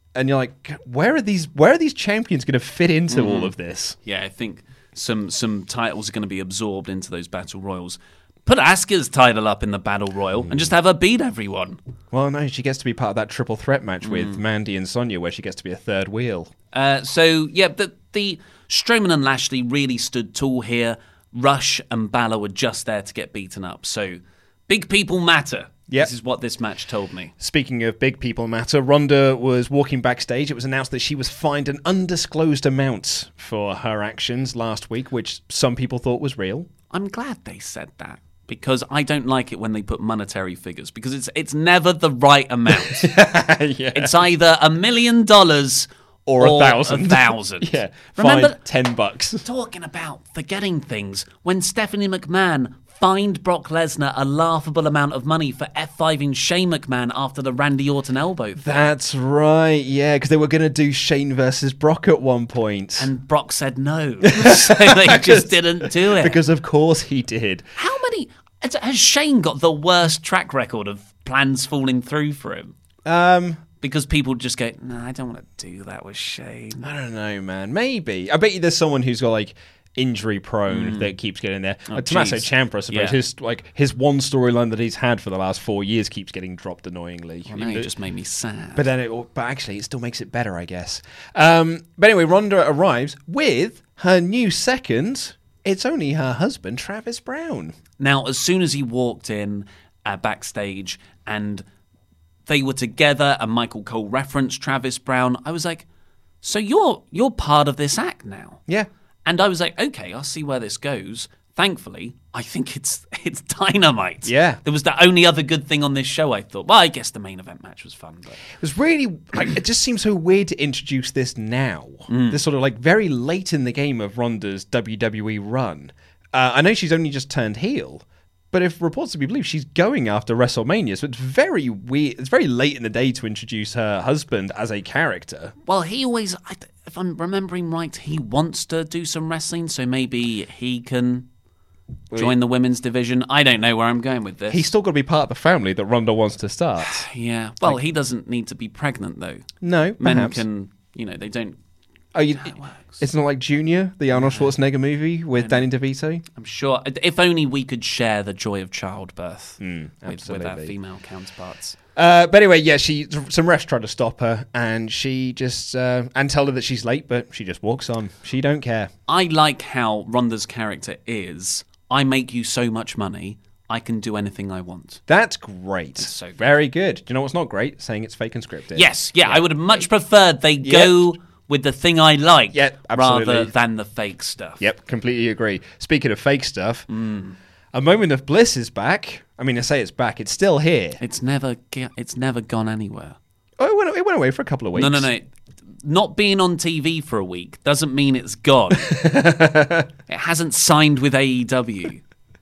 and you're like, where are these? Where are these champions going to fit into Mm. all of this? Yeah, I think some some titles are going to be absorbed into those battle royals. Put Asuka's title up in the battle royal and just have her beat everyone. Well, no, she gets to be part of that triple threat match Mm. with Mandy and Sonya, where she gets to be a third wheel. Uh, so yeah, the the Strowman and Lashley really stood tall here. Rush and Balor were just there to get beaten up. So big people matter. Yep. This is what this match told me. Speaking of big people matter, Ronda was walking backstage. It was announced that she was fined an undisclosed amount for her actions last week, which some people thought was real. I'm glad they said that, because I don't like it when they put monetary figures, because it's it's never the right amount. Yeah. It's either a million dollars Or a thousand. A thousand. Yeah. Remember Fined ten bucks. talking about forgetting things, when Stephanie McMahon fined Brock Lesnar a laughable amount of money for F five-ing Shane McMahon after the Randy Orton elbow thing. That's right, yeah, because they were going to do Shane versus Brock at one point. And Brock said no. So they just didn't do it. Because of course he did. How many... Has has Shane got the worst track record of plans falling through for him? Um, Because people just go, no, I don't want to do that with Shane. I don't know, man. Maybe. I bet you there's someone who's got like injury prone that keeps getting there. Oh, uh, Tommaso jeez. Ciampa, I suppose, Yeah. his like his one storyline that he's had for the last four years keeps getting dropped annoyingly. Well, now you just made me sad. But then, it, but actually, it still makes it better, I guess. Um, but anyway, Ronda arrives with her new second. It's only her husband, Travis Brown. Now, as soon as he walked in uh, backstage and they were together and Michael Cole referenced Travis Brown, I was like, so you're you're part of this act now? Yeah. And I was like, okay, I'll see where this goes. Thankfully, I think it's it's dynamite. Yeah. There was the only other good thing on this show, I thought. Well, I guess the main event match was fun. But It was really, like, it just seems so weird to introduce this now. This sort of like very late in the game of Ronda's W W E run. Uh, I know she's only just turned heel, but if reports to be believed, she's going after WrestleMania. So it's very weird. It's very late in the day to introduce her husband as a character. Well, he always, I th- if I'm remembering right, he wants to do some wrestling, so maybe he can join the women's division. I don't know where I'm going with this. He's still got to be part of the family that Ronda wants to start. Yeah. Well, he doesn't need to be pregnant, though. No, Men perhaps. can, you know, they don't. Oh, you, It works. it's not like Junior, the Arnold Schwarzenegger movie with Danny DeVito. I'm sure. If only we could share the joy of childbirth with, with our absolutely. female counterparts. Uh, but anyway, yeah, she some refs tried to stop her, and she just uh, and tell her that she's late, but she just walks on. She don't care. I like how Ronda's character is. I make you so much money, I can do anything I want. That's great. It's so good. Very good. Do you know what's not great? Saying it's fake and scripted. Yes, yeah, I would have much preferred they go with the thing I like Yeah, absolutely. rather than the fake stuff. Yep, completely agree. Speaking of fake stuff, Mm. A Moment of Bliss is back. I mean, I say it's back. It's still here. It's never ge- it's never gone anywhere. Oh, it went, it went away for a couple of weeks. No, no, no. Not being on T V for a week doesn't mean it's gone. It hasn't signed with A E W.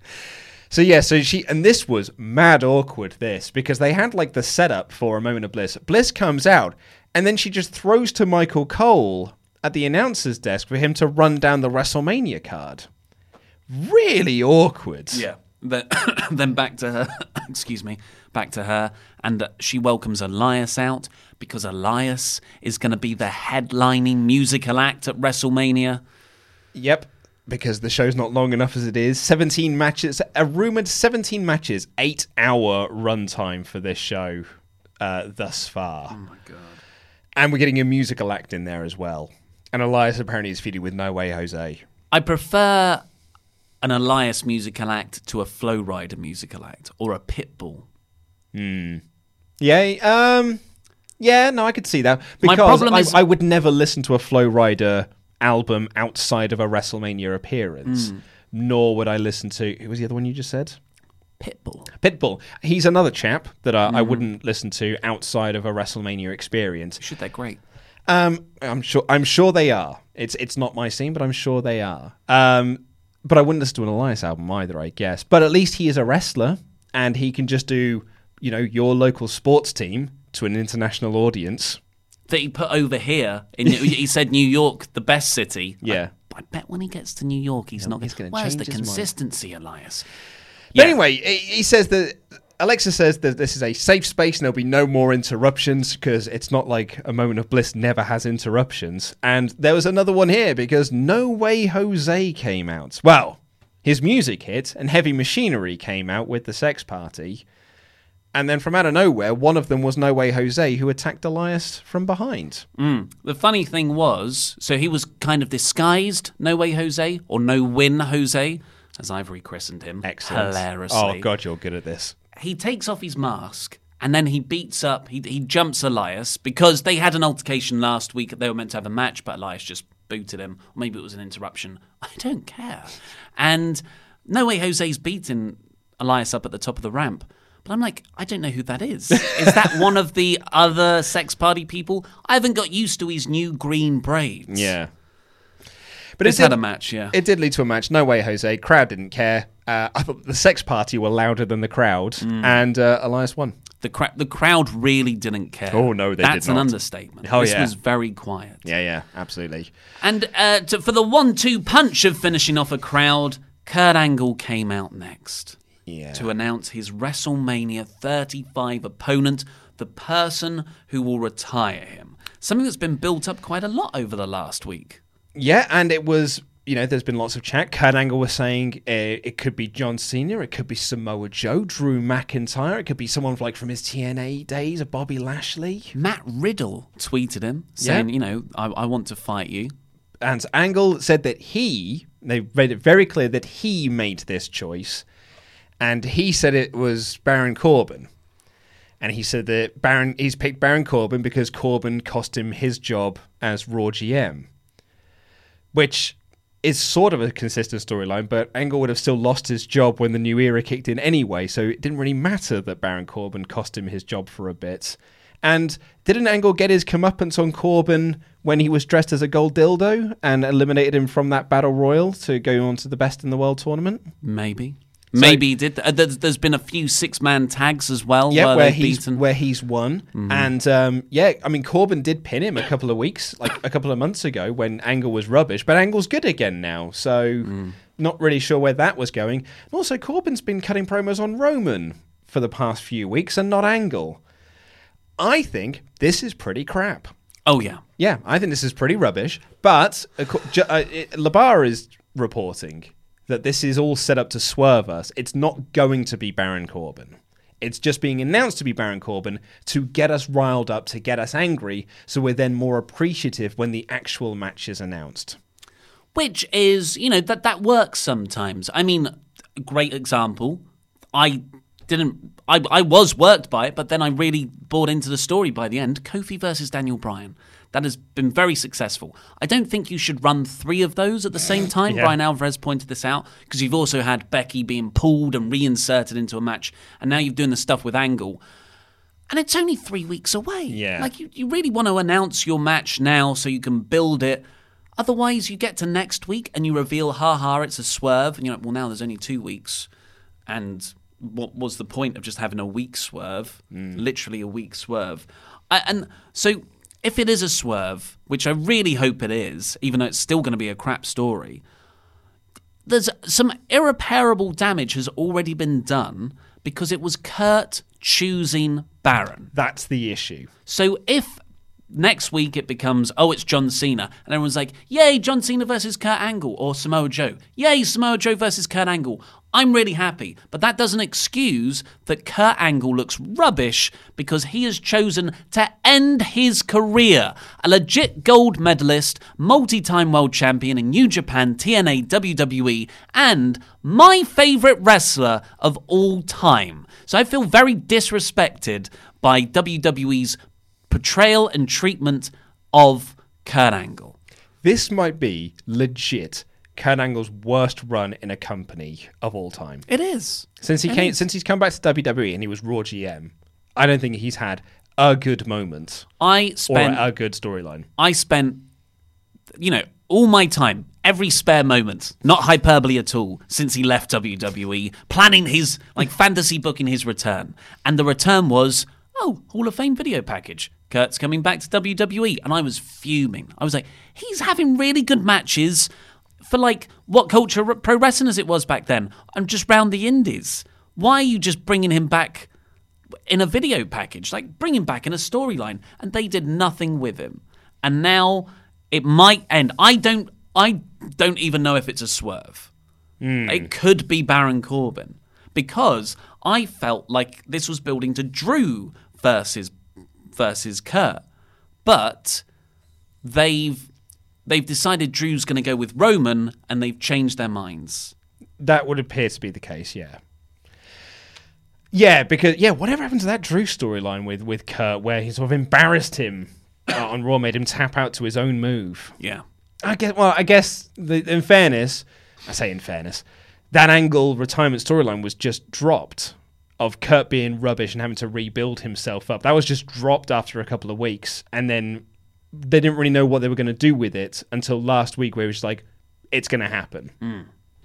So yeah, so she and this was mad awkward. This because they had like the setup for A Moment of Bliss. Bliss comes out, and then she just throws to Michael Cole at the announcer's desk for him to run down the WrestleMania card. Really awkward. Yeah. Then, then back to her. Excuse me. Back to her, and uh, she welcomes Elias out because Elias is going to be the headlining musical act at WrestleMania. Yep. Because the show's not long enough as it is. seventeen matches, a rumoured seventeen matches, eight hour runtime for this show uh, thus far. Oh my god. And we're getting a musical act in there as well. And Elias apparently is feuding with No Way Jose. I prefer an Elias musical act to a Flow Rider musical act or a Pitbull. Hmm. Yeah, um, yeah, no, I could see that. My Because problem I, is- I would never listen to a Flow Rider album outside of a WrestleMania appearance. Mm. Nor would I listen to... Who was the other one you just said? Pitbull. Pitbull. He's another chap that I, I Mm. wouldn't listen to outside of a WrestleMania experience. Should they're great. Um, I'm sure. I'm sure they are. It's it's not my scene, but I'm sure they are. Um, but I wouldn't listen to an Elias album either, I guess. But at least he is a wrestler, and he can just do, you know, your local sports team to an international audience. That he put over here. In, he said New York, the best city. Yeah. I, I bet when he gets to New York, he's not he's going gonna Where's the change his mind. consistency, Elias? But anyway, he he says that Alexa says that this is a safe space and there'll be no more interruptions because it's not like a Moment of Bliss never has interruptions. And there was another one here because No Way Jose came out. Well, his music hit and Heavy Machinery came out with the Sex Party. And then from out of nowhere, one of them was No Way Jose, who attacked Elias from behind. Mm. The funny thing was, so he was kind of disguised No Way Jose, or No Win Jose, as I've rechristened him. Excellent. Hilariously. Oh, God, you're good at this. He takes off his mask and then he beats up, he, he jumps Elias because they had an altercation last week. They were meant to have a match, but Elias just booted him. Or maybe it was an interruption. I don't care. And No Way Jose's beating Elias up at the top of the ramp. But I'm like, I don't know who that is. Is that one of the other Sex Party people? I haven't got used to his new green braids. Yeah. But it's it had did, a match, yeah. It did lead to a match. No Way Jose. Crowd didn't care. Uh, I thought the Sex Party were louder than the crowd, mm. and uh, Elias won. The, cra- the crowd really didn't care. Oh, no, they That's did not. an understatement. Oh, this yeah. was very quiet. Yeah, yeah, absolutely. And uh, to, for the one two punch of finishing off a crowd, Kurt Angle came out next yeah. to announce his WrestleMania thirty-five opponent, the person who will retire him. Something that's been built up quite a lot over the last week. Yeah, and it was... You know, there's been lots of chat. Kurt Angle was saying uh, it could be John Cena, it could be Samoa Joe, Drew McIntyre, it could be someone like from his T N A days, of Bobby Lashley. Matt Riddle tweeted him saying, yeah. you know, I, I want to fight you. And Angle said that he, they made it very clear that he made this choice, and he said it was Baron Corbin. And he said that Baron, he's picked Baron Corbin because Corbin cost him his job as Raw G M. Which... is sort of a consistent storyline, but Angle would have still lost his job when the new era kicked in anyway, so it didn't really matter that Baron Corbin cost him his job for a bit. And didn't Angle get his comeuppance on Corbin when he was dressed as a gold dildo and eliminated him from that battle royal to go on to the Best in the World tournament? Maybe. So, Maybe he did. Uh, there's, there's been a few six-man tags as well. Yeah, where, where he's beaten. where he's won, mm-hmm. and um, yeah, I mean Corbin did pin him a couple of weeks, like a couple of months ago when Angle was rubbish, but Angle's good again now, so mm. not really sure where that was going. And also, Corbin's been cutting promos on Roman for the past few weeks, and not Angle. I think this is pretty crap. Oh yeah, yeah, I think this is pretty rubbish. But uh, uh, Labar is reporting that this is all set up to swerve us. It's not going to be Baron Corbin. It's just being announced to be Baron Corbin to get us riled up, to get us angry, so we're then more appreciative when the actual match is announced. Which is, you know, that, that works sometimes. I mean, great example. I didn't... I, I was worked by it, but then I really bought into the story by the end. Kofi versus Daniel Bryan. That has been very successful. I don't think you should run three of those at the same time. Yeah. Brian Alvarez pointed this out because you've also had Becky being pulled and reinserted into a match, and now you're doing the stuff with Angle. And it's only three weeks away. Yeah. Like, you, you really want to announce your match now so you can build it. Otherwise, you get to next week and you reveal, ha-ha, it's a swerve. And you're like, well, now there's only two weeks. And what was the point of just having a week swerve? Mm. Literally a week swerve. I, and so... if it is a swerve, which I really hope it is, even though it's still going to be a crap story, there's some irreparable damage has already been done because it was Kurt choosing Baron. That's the issue. So if next week it becomes, oh, it's John Cena, and everyone's like, yay, John Cena versus Kurt Angle, or Samoa Joe. Yay, Samoa Joe versus Kurt Angle. I'm really happy, but that doesn't excuse that Kurt Angle looks rubbish because he has chosen to end his career. A legit gold medalist, multi-time world champion in New Japan, T N A, W W E, and my favourite wrestler of all time. So I feel very disrespected by W W E's portrayal and treatment of Kurt Angle. This might be legit Kurt Angle's worst run in a company of all time. It is. Since he it came, is. since he's come back to W W E and he was Raw G M, I don't think he's had a good moment. I spent or a good storyline. I spent, you know, all my time, every spare moment, not hyperbole at all, since he left W W E, planning his like fantasy booking his return, and the return was, oh, Hall of Fame video package. Kurt's coming back to W W E, and I was fuming. I was like, he's having really good matches for like what Culture Pro Wrestling as it was back then, and just round the indies. Why are you just bringing him back in a video package? Like, bring him back in a storyline. And they did nothing with him. And now it might end. I don't I don't even know if it's a swerve. Mm. It could be Baron Corbin. Because I felt like this was building to Drew versus versus Kurt. But they've they've decided Drew's going to go with Roman, and they've changed their minds. That would appear to be the case, yeah. Yeah, because, yeah, whatever happened to that Drew storyline with, with Kurt, where he sort of embarrassed him uh, on Raw, made him tap out to his own move. Yeah. I guess, well, I guess, the, in fairness, I say in fairness, that Angle retirement storyline was just dropped, of Kurt being rubbish and having to rebuild himself up. That was just dropped after a couple of weeks, and then they didn't really know what they were going to do with it until last week, where it was like, it's going to happen. Mm.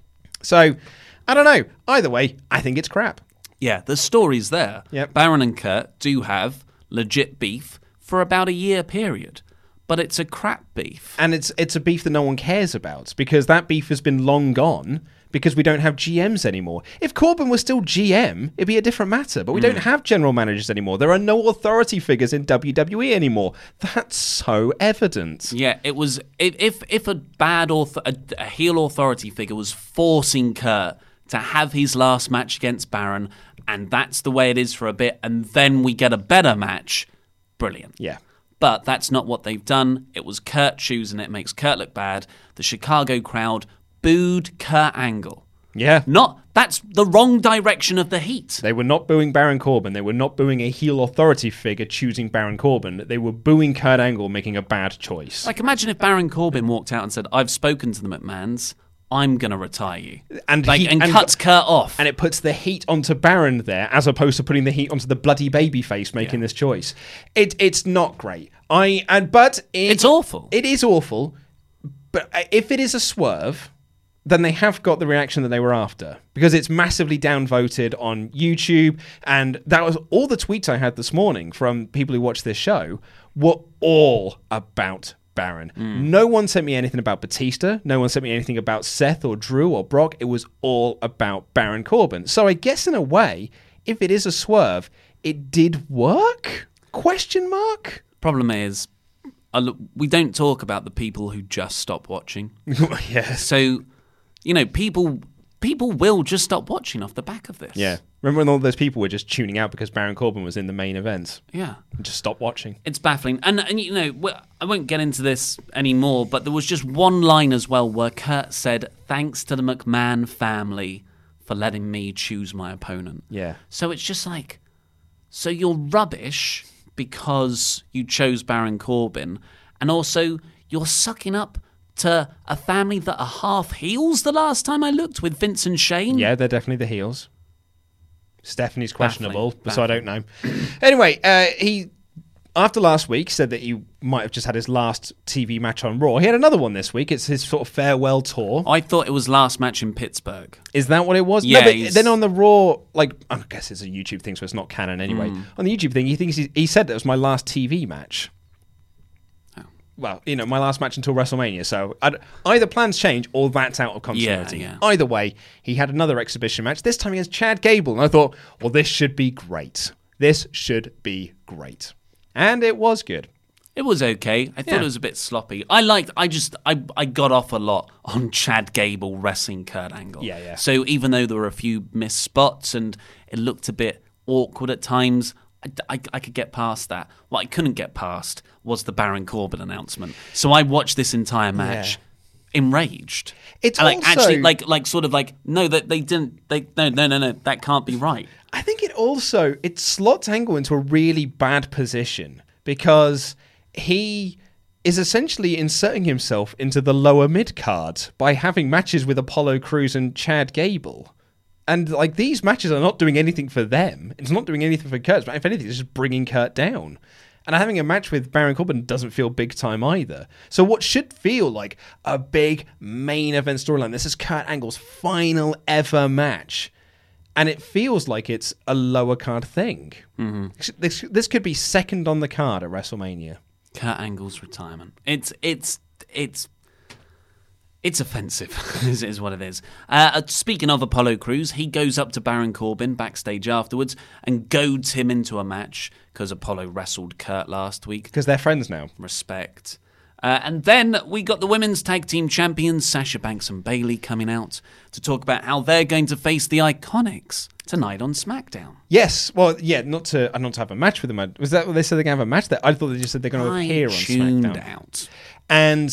So, I don't know. Either way, I think it's crap. Yeah, the story's there. Yep. Baron and Kurt do have legit beef for about a year period, but it's a crap beef. And it's it's a beef that no one cares about, because that beef has been long gone, because we don't have G Ms anymore. If Corbin was still G M, it'd be a different matter, but we mm. don't have general managers anymore. There are no authority figures in W W E anymore. That's so evident. Yeah, it was... If if a bad author, a, a heel authority figure was forcing Kurt to have his last match against Baron, and that's the way it is for a bit, and then we get a better match, brilliant. Yeah. But that's not what they've done. It was Kurt choosing it. It makes Kurt look bad. The Chicago crowd booed Kurt Angle. Yeah. Not that's the wrong direction of the heat. They were not booing Baron Corbin. They were not booing a heel authority figure choosing Baron Corbin. They were booing Kurt Angle making a bad choice. Like, imagine if Baron Corbin walked out and said, I've spoken to the McMahons, I'm going to retire you. And, like, he, and, and cuts Kurt off. And it puts the heat onto Baron there, as opposed to putting the heat onto the bloody babyface making yeah. this choice. It, it's not great. I and But... It, it's awful. It is awful. But if it is a swerve, then they have got the reaction that they were after, because it's massively downvoted on YouTube, and that was all the tweets I had this morning from people who watched this show were all about Baron. Mm. No one sent me anything about Batista. No one sent me anything about Seth or Drew or Brock. It was all about Baron Corbin. So I guess in a way, if it is a swerve, it did work? Question mark? Problem is, we don't talk about the people who just stop watching. Yeah. So, you know, people people will just stop watching off the back of this. Yeah. Remember when all those people were just tuning out because Baron Corbin was in the main event? Yeah. And just stop watching. It's baffling. And, and you know, I won't get into this anymore, but there was just one line as well where Kurt said, thanks to the McMahon family for letting me choose my opponent. Yeah. So it's just like, so you're rubbish because you chose Baron Corbin, and also you're sucking up to a family that are half heels the last time I looked with Vince and Shane. Yeah, they're definitely the heels. Stephanie's questionable, Baffling. so I don't know. Anyway, uh, he, after last week, said that he might have just had his last T V match on Raw. He had another one this week. It's his sort of farewell tour. I thought it was last match in Pittsburgh. Is that what it was? Yeah. No, but then on the Raw, like, I guess it's a YouTube thing, so it's not canon anyway. Mm. On the YouTube thing, he thinks he, he said that it was my last T V match. Well, you know, my last match until WrestleMania. So I'd, either plans change or that's out of continuity. Yeah, yeah. Either way, he had another exhibition match, this time against Chad Gable. And I thought, well, this should be great. This should be great. And it was good. It was okay. I thought Yeah. it was a bit sloppy. I liked, I just, I, I got off a lot on Chad Gable wrestling Kurt Angle. Yeah, yeah. So even though there were a few missed spots and it looked a bit awkward at times, I, I, I could get past that. What I couldn't get past was the Baron Corbin announcement. So I watched this entire match Yeah. enraged. It's And, like also- actually like like sort of like no that they didn't they no no no no that can't be right. I think it also, it slots Angle into a really bad position because he is essentially inserting himself into the lower mid-card by having matches with Apollo Crews and Chad Gable. And, like, these matches are not doing anything for them. It's not doing anything for Kurt. But if anything, it's just bringing Kurt down. And having a match with Baron Corbin doesn't feel big time either. So what should feel like a big main event storyline, this is Kurt Angle's final ever match. And it feels like it's a lower card thing. Mm-hmm. This, this could be second on the card at WrestleMania. Kurt Angle's retirement. It's it's it's It's offensive, is, is what it is. Uh, speaking of Apollo Crews, he goes up to Baron Corbin backstage afterwards and goads him into a match because Apollo wrestled Kurt last week. Because they're friends now. Respect. Uh, and then we got the women's tag team champions, Sasha Banks and Bayley, coming out to talk about how they're going to face the Iconics tonight on SmackDown. Yes, well, yeah, not to not to have a match with them. Was that what they said they're going to have a match there? I thought they just said they're going to I appear on tuned SmackDown. out. And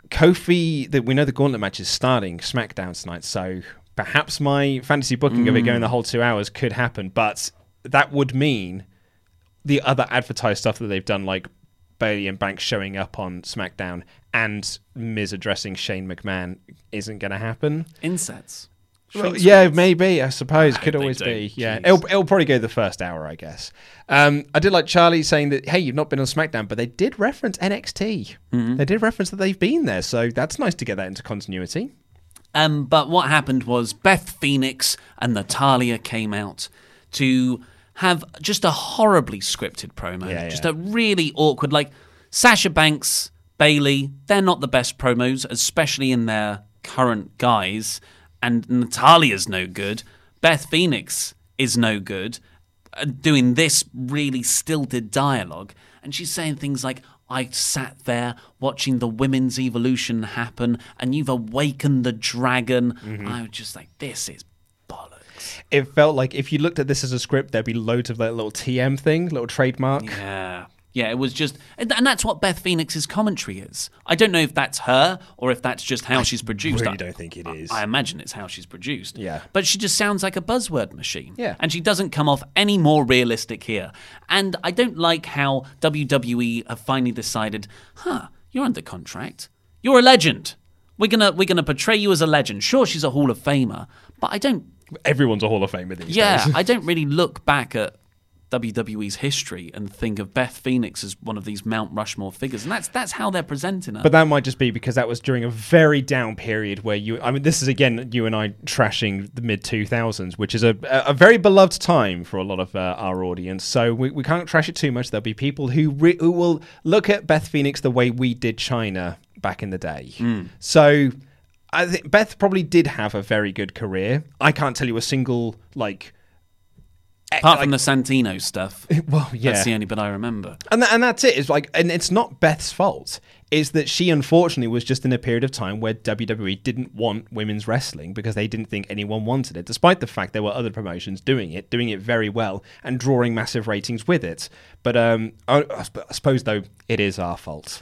Kofi, the, we know the Gauntlet match is starting SmackDown tonight, so perhaps my fantasy booking mm. of it going the whole two hours could happen, but that would mean the other advertised stuff that they've done, like Bayley and Banks showing up on SmackDown and Miz addressing Shane McMahon, isn't going to happen. Insets. Well, yeah, maybe, I suppose. I Could always be. Jeez. Yeah, it'll, it'll probably go the first hour, I guess. Um, I did like Charlie saying that, hey, you've not been on SmackDown, but they did reference N X T. Mm-hmm. They did reference that they've been there, so that's nice to get that into continuity. Um, but what happened was Beth Phoenix and Natalya came out to have just a horribly scripted promo. Yeah, just yeah. a really awkward, like, Sasha Banks, Bayley, they're not the best promos, especially in their current guise. And Natalya's no good. Beth Phoenix is no good. Uh, doing this really stilted dialogue. And she's saying things like, I sat there watching the women's evolution happen and you've awakened the dragon. Mm-hmm. I was just like, this is bollocks. It felt like if you looked at this as a script, there'd be loads of that little T M thing, little trademark. Yeah. Yeah, it was just... And that's what Beth Phoenix's commentary is. I don't know if that's her or if that's just how I she's produced. really I don't think it is. I imagine it's how she's produced. Yeah. But she just sounds like a buzzword machine. Yeah. And she doesn't come off any more realistic here. And I don't like how W W E have finally decided, huh, you're under contract. You're a legend. We're gonna we're gonna portray you as a legend. Sure, she's a Hall of Famer, but I don't... Everyone's a Hall of Famer these yeah, days. I don't really look back at W W E's history and think of Beth Phoenix as one of these Mount Rushmore figures, and that's that's how they're presenting her. But that might just be because that was during a very down period where you, I mean, this is again you and I trashing the mid two thousands, which is a a very beloved time for a lot of uh, our audience. So we, we can't trash it too much. There'll be people who re- who will look at Beth Phoenix the way we did Chyna back in the day. Mm. So I think Beth probably did have a very good career. I can't tell you a single like. Apart like, from the Santino stuff. Well, yeah. That's the only bit I remember. And that, and that's it. It's like, and it's not Beth's fault. It's that she unfortunately was just in a period of time where W W E didn't want women's wrestling because they didn't think anyone wanted it, despite the fact there were other promotions doing it, doing it very well, and drawing massive ratings with it. But um, I, I suppose, though, it is our fault.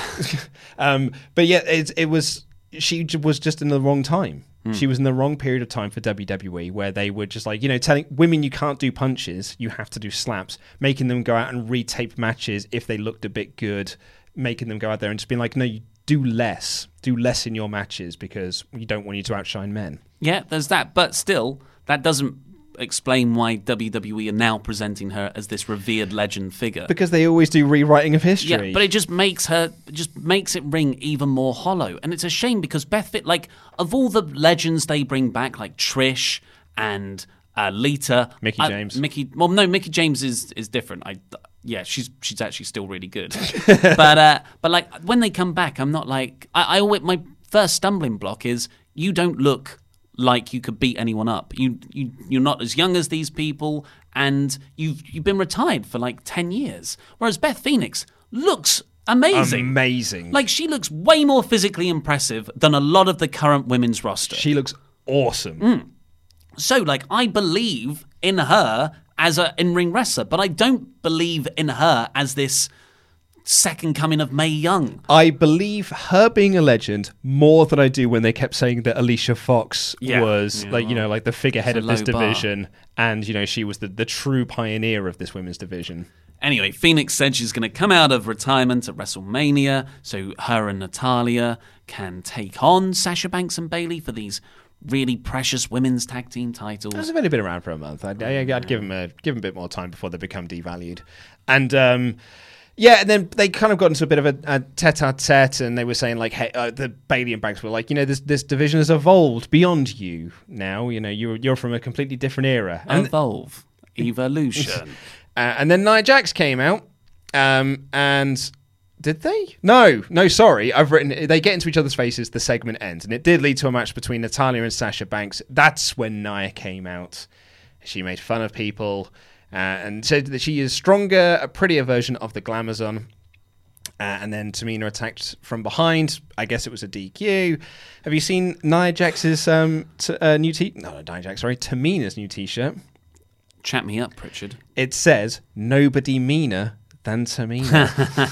um, but yeah, it, it was she was just in the wrong time. Hmm. She was in the wrong period of time for W W E where they were just like, you know, telling women you can't do punches, you have to do slaps, making them go out and retape matches if they looked a bit good, making them go out there and just being like, no, you do less. Do less in your matches because we don't want you to outshine men. Yeah, there's that. But still, that doesn't explain why W W E are now presenting her as this revered legend figure. Because they always do rewriting of history. Yeah, but it just makes her, it just makes it ring even more hollow. And it's a shame because Beth Fit, like, of all the legends they bring back, like Trish and uh, Lita, Mickie I, James, Mickey. Well, no, Mickie James is is different. I, yeah, she's she's actually still really good. but uh, but like when they come back, I'm not like I, I always my first stumbling block is you don't look like you could beat anyone up. You you you're not as young as these people, and you've you've been retired for like ten years. Whereas Beth Phoenix looks amazing. Amazing. Like she looks way more physically impressive than a lot of the current women's roster. She looks awesome. Mm. So like I believe in her as a in-ring wrestler, but I don't believe in her as this second coming of Mae Young. I believe her being a legend more than I do when they kept saying that Alicia Fox yeah. was yeah, like, you know, like the figurehead of this bar. division. And, you know, she was the, the true pioneer of this women's division. Anyway, Phoenix said she's going to come out of retirement at WrestleMania so her and Natalya can take on Sasha Banks and Bayley for these really precious women's tag team titles. They've only been around for a month. I'd, I'd give them a give them a bit more time before they become devalued. And, um... yeah, and then they kind of got into a bit of a, a tete-a-tete, and they were saying, like, hey, uh, the Bayley and Banks were like, you know, this this division has evolved beyond you now. You know, you're you're from a completely different era. And Evolve. Evolution. uh, and then Nia Jax came out, um, and Did they? No, no, sorry. I've written, they get into each other's faces, the segment ends. And it did lead to a match between Natalya and Sasha Banks. That's when Nia came out. She made fun of people uh, and said that she is stronger, a prettier version of the Glamazon. Uh, and then Tamina attacked from behind. I guess it was a D Q. Have you seen Nia Jax's um, t- uh, new t? No, not Nia Jax, sorry. Tamina's new t-shirt. Chat me up, Pritchard. It says, nobody meaner than Tamina.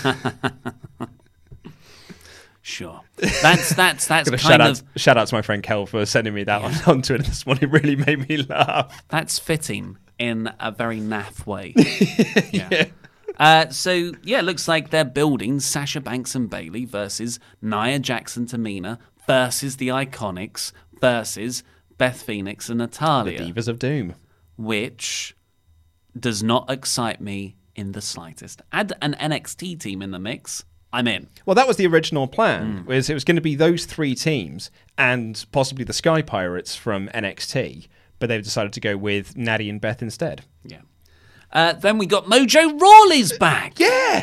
Sure. That's that's that's kind shout of out, shout out to my friend Kel for sending me that yeah. on, on Twitter this morning. It really made me laugh. That's fitting in a very naff way. yeah. yeah. Uh, so yeah, it looks like they're building Sasha Banks and Bayley versus Nia Jax and Tamina versus the Iconics versus Beth Phoenix and Natalya. The Divas of Doom. Which does not excite me in the slightest. Add an N X T team in the mix, I'm in. Well, that was the original plan. Mm. Was it was going to be those three teams and possibly the Sky Pirates from N X T, but they've decided to go with Natty and Beth instead. Yeah. Uh, then we got Mojo Rawley's back. Yeah.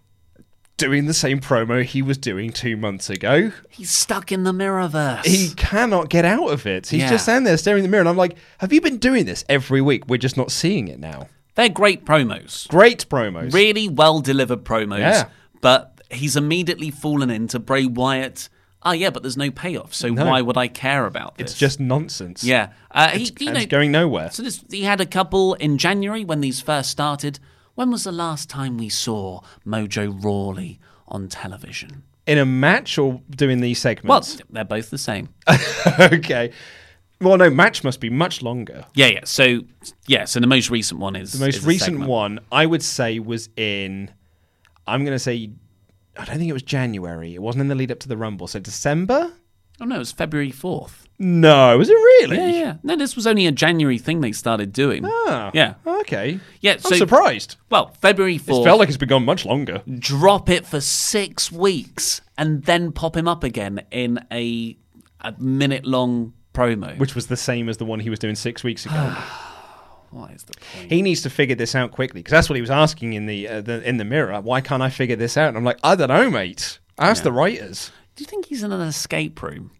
Doing the same promo he was doing two months ago. He's stuck in the Mirrorverse. He cannot get out of it. He's yeah. just standing there staring in the mirror, and I'm like, have you been doing this every week? We're just not seeing it now. They're great promos. Great promos. Really well-delivered promos. Yeah. But he's immediately fallen into Bray Wyatt. Oh, yeah, but there's no payoff, so no. why would I care about this? It's just nonsense. Yeah. Uh, it's, he, you and know, it's going nowhere. So this, he had a couple in January when these first started. When was the last time we saw Mojo Rawley on television? In a match or doing these segments? Well, they're both the same. Okay. Well, no, match must be much longer. Yeah, yeah. So, yeah, so the most recent one is... The most is recent one, I would say, was in... I'm going to say... I don't think it was January. It wasn't in the lead up to the Rumble. So December? Oh, no, it was February fourth. No, was it really? Yeah, yeah. No, this was only a January thing they started doing. Ah, yeah. Okay. Yeah, so, I'm surprised. Well, February fourth. It felt like it's been gone much longer. Drop it for six weeks and then pop him up again in a, a minute-long promo. Which was the same as the one he was doing six weeks ago. What is the point? He needs to figure this out quickly, because that's what he was asking in the, uh, the in the mirror. Why can't I figure this out? And I'm like, I don't know, mate. Ask yeah. the writers. Do you think he's in an escape room?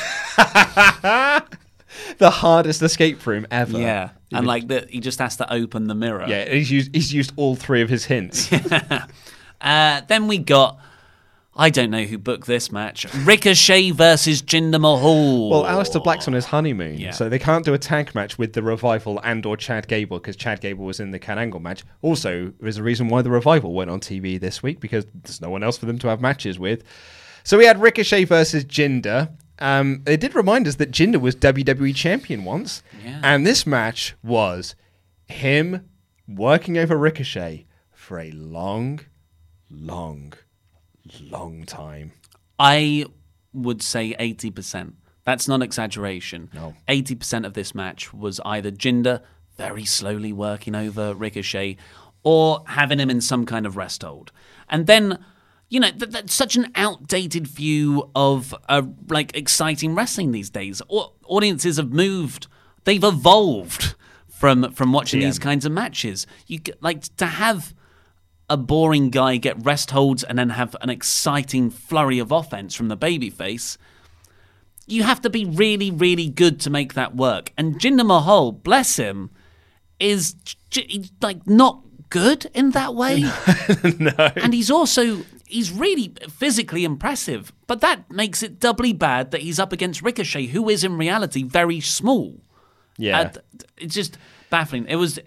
The hardest escape room ever. Yeah, he and like that, he just has to open the mirror. Yeah, he's used he's used all three of his hints. uh, then we got, I don't know who booked this match, Ricochet versus Jinder Mahal. Well, Aleister Black's on his honeymoon, yeah. so they can't do a tag match with the Revival and or Chad Gable, because Chad Gable was in the Kurt Angle match. Also, there's a reason why the Revival went on T V this week, because there's no one else for them to have matches with. So we had Ricochet versus Jinder. Um, it did remind us that Jinder was W W E champion once. Yeah. And this match was him working over Ricochet for a long, long, long time. I would say eighty percent. That's not exaggeration. No. eighty percent of this match was either Jinder very slowly working over Ricochet or having him in some kind of rest hold. And then... You know, th- that's such an outdated view of uh, like exciting wrestling these days. O- audiences have moved; they've evolved from from watching G M. these kinds of matches. You get, like to have a boring guy get rest holds and then have an exciting flurry of offense from the babyface. You have to be really, really good to make that work. And Jinder Mahal, bless him, is j- like not good in that way. No. And he's also. He's really physically impressive, but that makes it doubly bad that he's up against Ricochet, who is in reality very small. Yeah. Uh, it's just baffling. It was.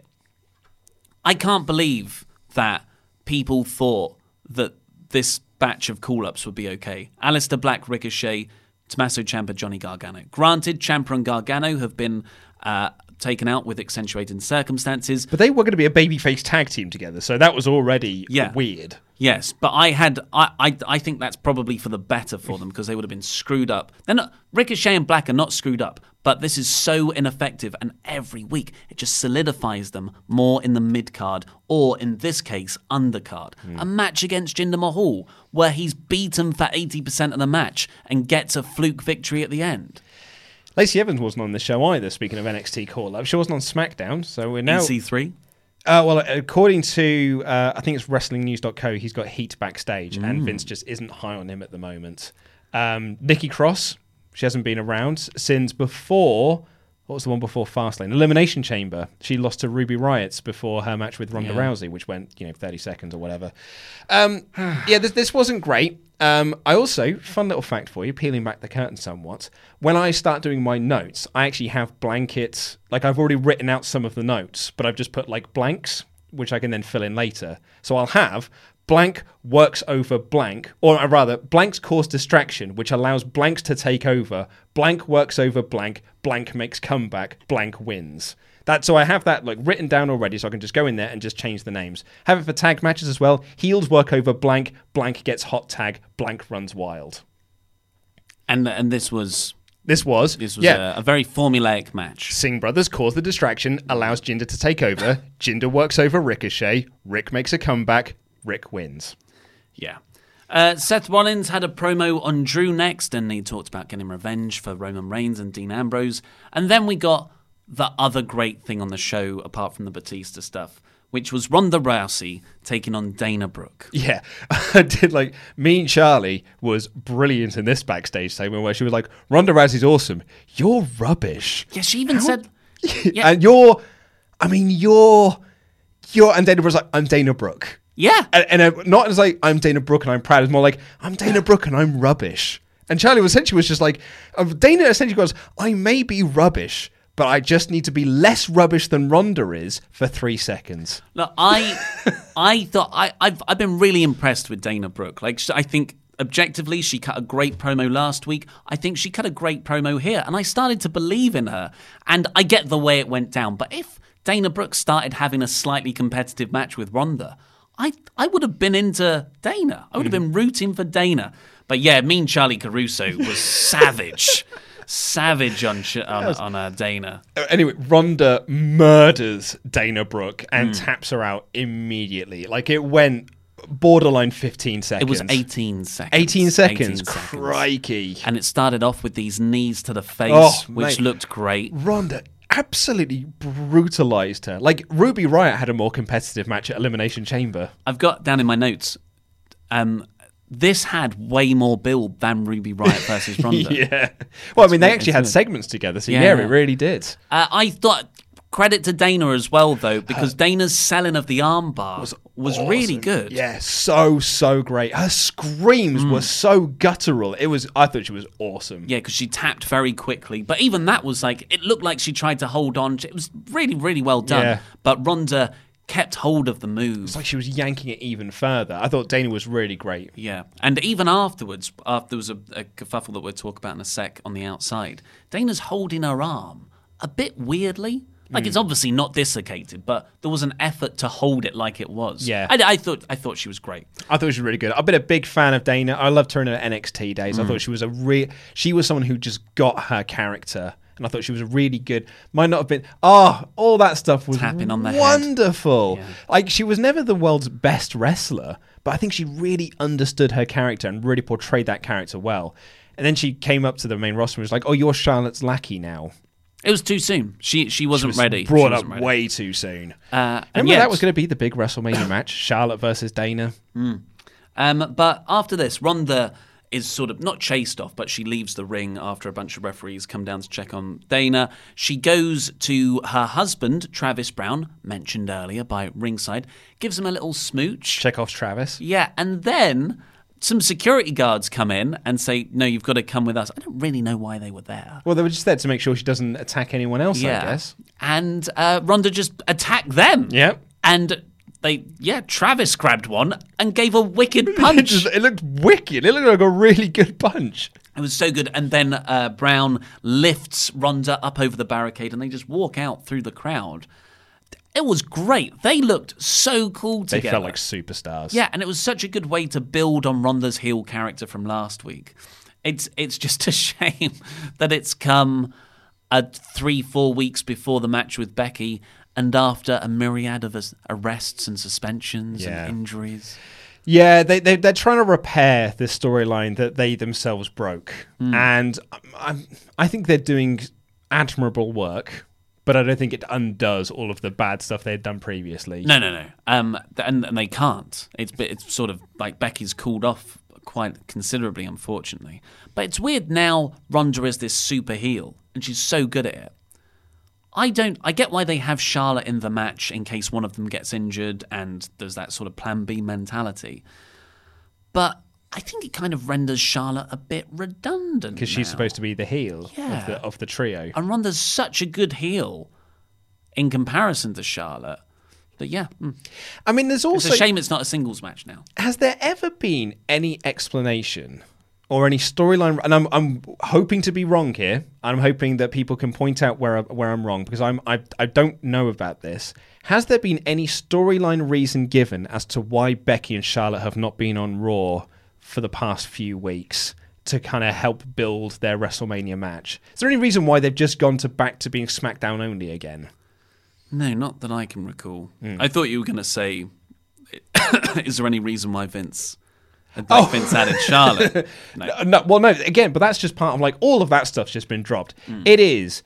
I can't believe that people thought that this batch of call-ups would be okay. Aleister Black, Ricochet, Tommaso Ciampa, Johnny Gargano. Granted, Ciampa and Gargano have been uh, taken out with accentuating circumstances. But they were going to be a babyface tag team together, so that was already yeah. weird. Yes, but I had I, I I think that's probably for the better for them, because they would have been screwed up. They're not, Ricochet and Black are not screwed up, but this is so ineffective, and every week it just solidifies them more in the mid-card, or in this case, undercard. Mm. A match against Jinder Mahal, where he's beaten for eighty percent of the match and gets a fluke victory at the end. Lacey Evans wasn't on the show either, speaking of N X T call-up. She wasn't on SmackDown, so we're now... E C three? Uh, well, according to, uh, I think it's wrestling news dot co, he's got heat backstage, mm. and Vince just isn't high on him at the moment. Um, Nikki Cross, she hasn't been around since before, what was the one before Fastlane? Elimination Chamber. She lost to Ruby Riott before her match with Ronda yeah. Rousey, which went, you know, thirty seconds or whatever. Um, yeah, this, this wasn't great. Um, I also, fun little fact for you, peeling back the curtain somewhat, when I start doing my notes, I actually have blankets, like I've already written out some of the notes, but I've just put like blanks, which I can then fill in later. So I'll have blank works over blank, or rather, blanks cause distraction, which allows blanks to take over, blank works over blank, blank makes comeback, blank wins. That, so I have that like written down already, so I can just go in there and just change the names. Have it for tag matches as well. Heels work over blank, blank gets hot tag, blank runs wild. And and this was this was this was yeah. a, a very formulaic match. Singh brothers cause the distraction, allows Jinder to take over. Jinder works over Ricochet. Rick makes a comeback. Rick wins. Yeah. Uh, Seth Rollins had a promo on Drew next, and he talked about getting revenge for Roman Reigns and Dean Ambrose. And then we got the other great thing on the show, apart from the Batista stuff, which was Ronda Rousey taking on Dana Brooke. Yeah, I did like, Mean Charlie was brilliant in this backstage segment where she was like, Ronda Rousey's awesome. You're rubbish. Yeah, she even How? said... Yeah. And you're, I mean, you're, you're, and Dana was like, I'm Dana Brooke. Yeah. And, and uh, not as like, I'm Dana Brooke and I'm proud. It's more like, I'm Dana Brooke and I'm rubbish. And Charlie was essentially was just like, uh, Dana essentially goes, I may be rubbish, but I just need to be less rubbish than Ronda is for three seconds. Look, I, I thought I, I've, I've been really impressed with Dana Brooke. Like, I think objectively, she cut a great promo last week. I think she cut a great promo here, and I started to believe in her. And I get the way it went down, but if Dana Brooke started having a slightly competitive match with Ronda, I, I would have been into Dana. I would have been rooting for Dana. But yeah, Mean Charlie Caruso was savage. Savage on on, yes. on uh, Dana. Anyway, Ronda murders Dana Brooke and mm. taps her out immediately. Like, it went borderline fifteen seconds. It was eighteen seconds. eighteen seconds. eighteen seconds. Crikey. And it started off with these knees to the face, oh, which mate. looked great. Ronda absolutely brutalized her. Like, Ruby Riott had a more competitive match at Elimination Chamber. I've got down in my notes, um... this had way more build than Ruby Riott versus Ronda. yeah. Well, That's I mean, they actually had segments together, so yeah, yeah it really did. Uh, I thought, credit to Dana as well, though, because uh, Dana's selling of the armbar was, was awesome. really good. Yeah, so, so great. Her screams mm. were so guttural. It was, I thought she was awesome. Yeah, because she tapped very quickly. But even that was like, it looked like she tried to hold on. It was really, really well done. Yeah. But Ronda kept hold of the move. It's like she was yanking it even further. I thought Dana was really great. Yeah. And even afterwards, after there was a, a kerfuffle that we'll talk about in a sec on the outside, Dana's holding her arm a bit weirdly. Like, mm. it's obviously not dislocated, but there was an effort to hold it like it was. Yeah. I, I thought I thought she was great. I thought she was really good. I've been a big fan of Dana. I loved her in her N X T days. Mm. I thought she was a re- she was someone who just got her character. And I thought she was really good. Might not have been... Oh, all that stuff was tapping on the wonderful. Yeah. Like, she was never the world's best wrestler, but I think she really understood her character and really portrayed that character well. And then she came up to the main roster and was like, oh, you're Charlotte's lackey now. It was too soon. She she wasn't she was ready. Brought wasn't up ready. way too soon. Uh, Remember yet, that was going to be the big WrestleMania match? Charlotte versus Dana? Mm. Um, but after this, Ronda is sort of not chased off, but she leaves the ring after a bunch of referees come down to check on Dana. She goes to her husband, Travis Brown, mentioned earlier by ringside, gives him a little smooch. Chekhov's Travis. Yeah, and then some security guards come in and say, no, you've got to come with us. I don't really know why they were there. Well, they were just there to make sure she doesn't attack anyone else, yeah. I guess. And uh, Ronda just attacked them. Yeah. And... They, yeah, Travis grabbed one and gave a wicked punch. It, just, it looked wicked. It looked like a really good punch. It was so good. And then uh, Brown lifts Ronda up over the barricade and they just walk out through the crowd. It was great. They looked so cool together. They felt like superstars. Yeah, and it was such a good way to build on Ronda's heel character from last week. It's, it's just a shame that it's come uh, three, four weeks before the match with Becky and after a myriad of arrests and suspensions yeah. and injuries. Yeah, they, they, they're trying to repair this storyline that they themselves broke. Mm. And I, I think they're doing admirable work. but I don't think it undoes all of the bad stuff they had done previously. No, no, no. Um, th- and, and they can't. It's it's sort of like Becky's cooled off quite considerably, unfortunately. But it's weird now. Ronda is this super heel, and she's so good at it. I don't. I get why they have Charlotte in the match in case one of them gets injured, and there's that sort of Plan B mentality. But I think it kind of renders Charlotte a bit redundant because she's supposed to be the heel yeah. of, the, of the trio. And Ronda's such a good heel in comparison to Charlotte. But yeah. Mm. I mean, there's also... It's a shame it's not a singles match now. Has there ever been any explanation or any storyline... And I'm I'm hoping to be wrong here. I'm hoping that people can point out where, I, where I'm wrong, because I'm, I, I don't know about this. Has there been any storyline reason given as to why Becky and Charlotte have not been on Raw for the past few weeks to kind of help build their WrestleMania match? Is there any reason why they've just gone to back to being SmackDown only again? No, not that I can recall. Mm. I thought you were going to say, is there any reason why Vince, like oh. Vince added Charlotte? No. no. Well, no, again, but that's just part of like all of that stuff's just been dropped. Mm. It is,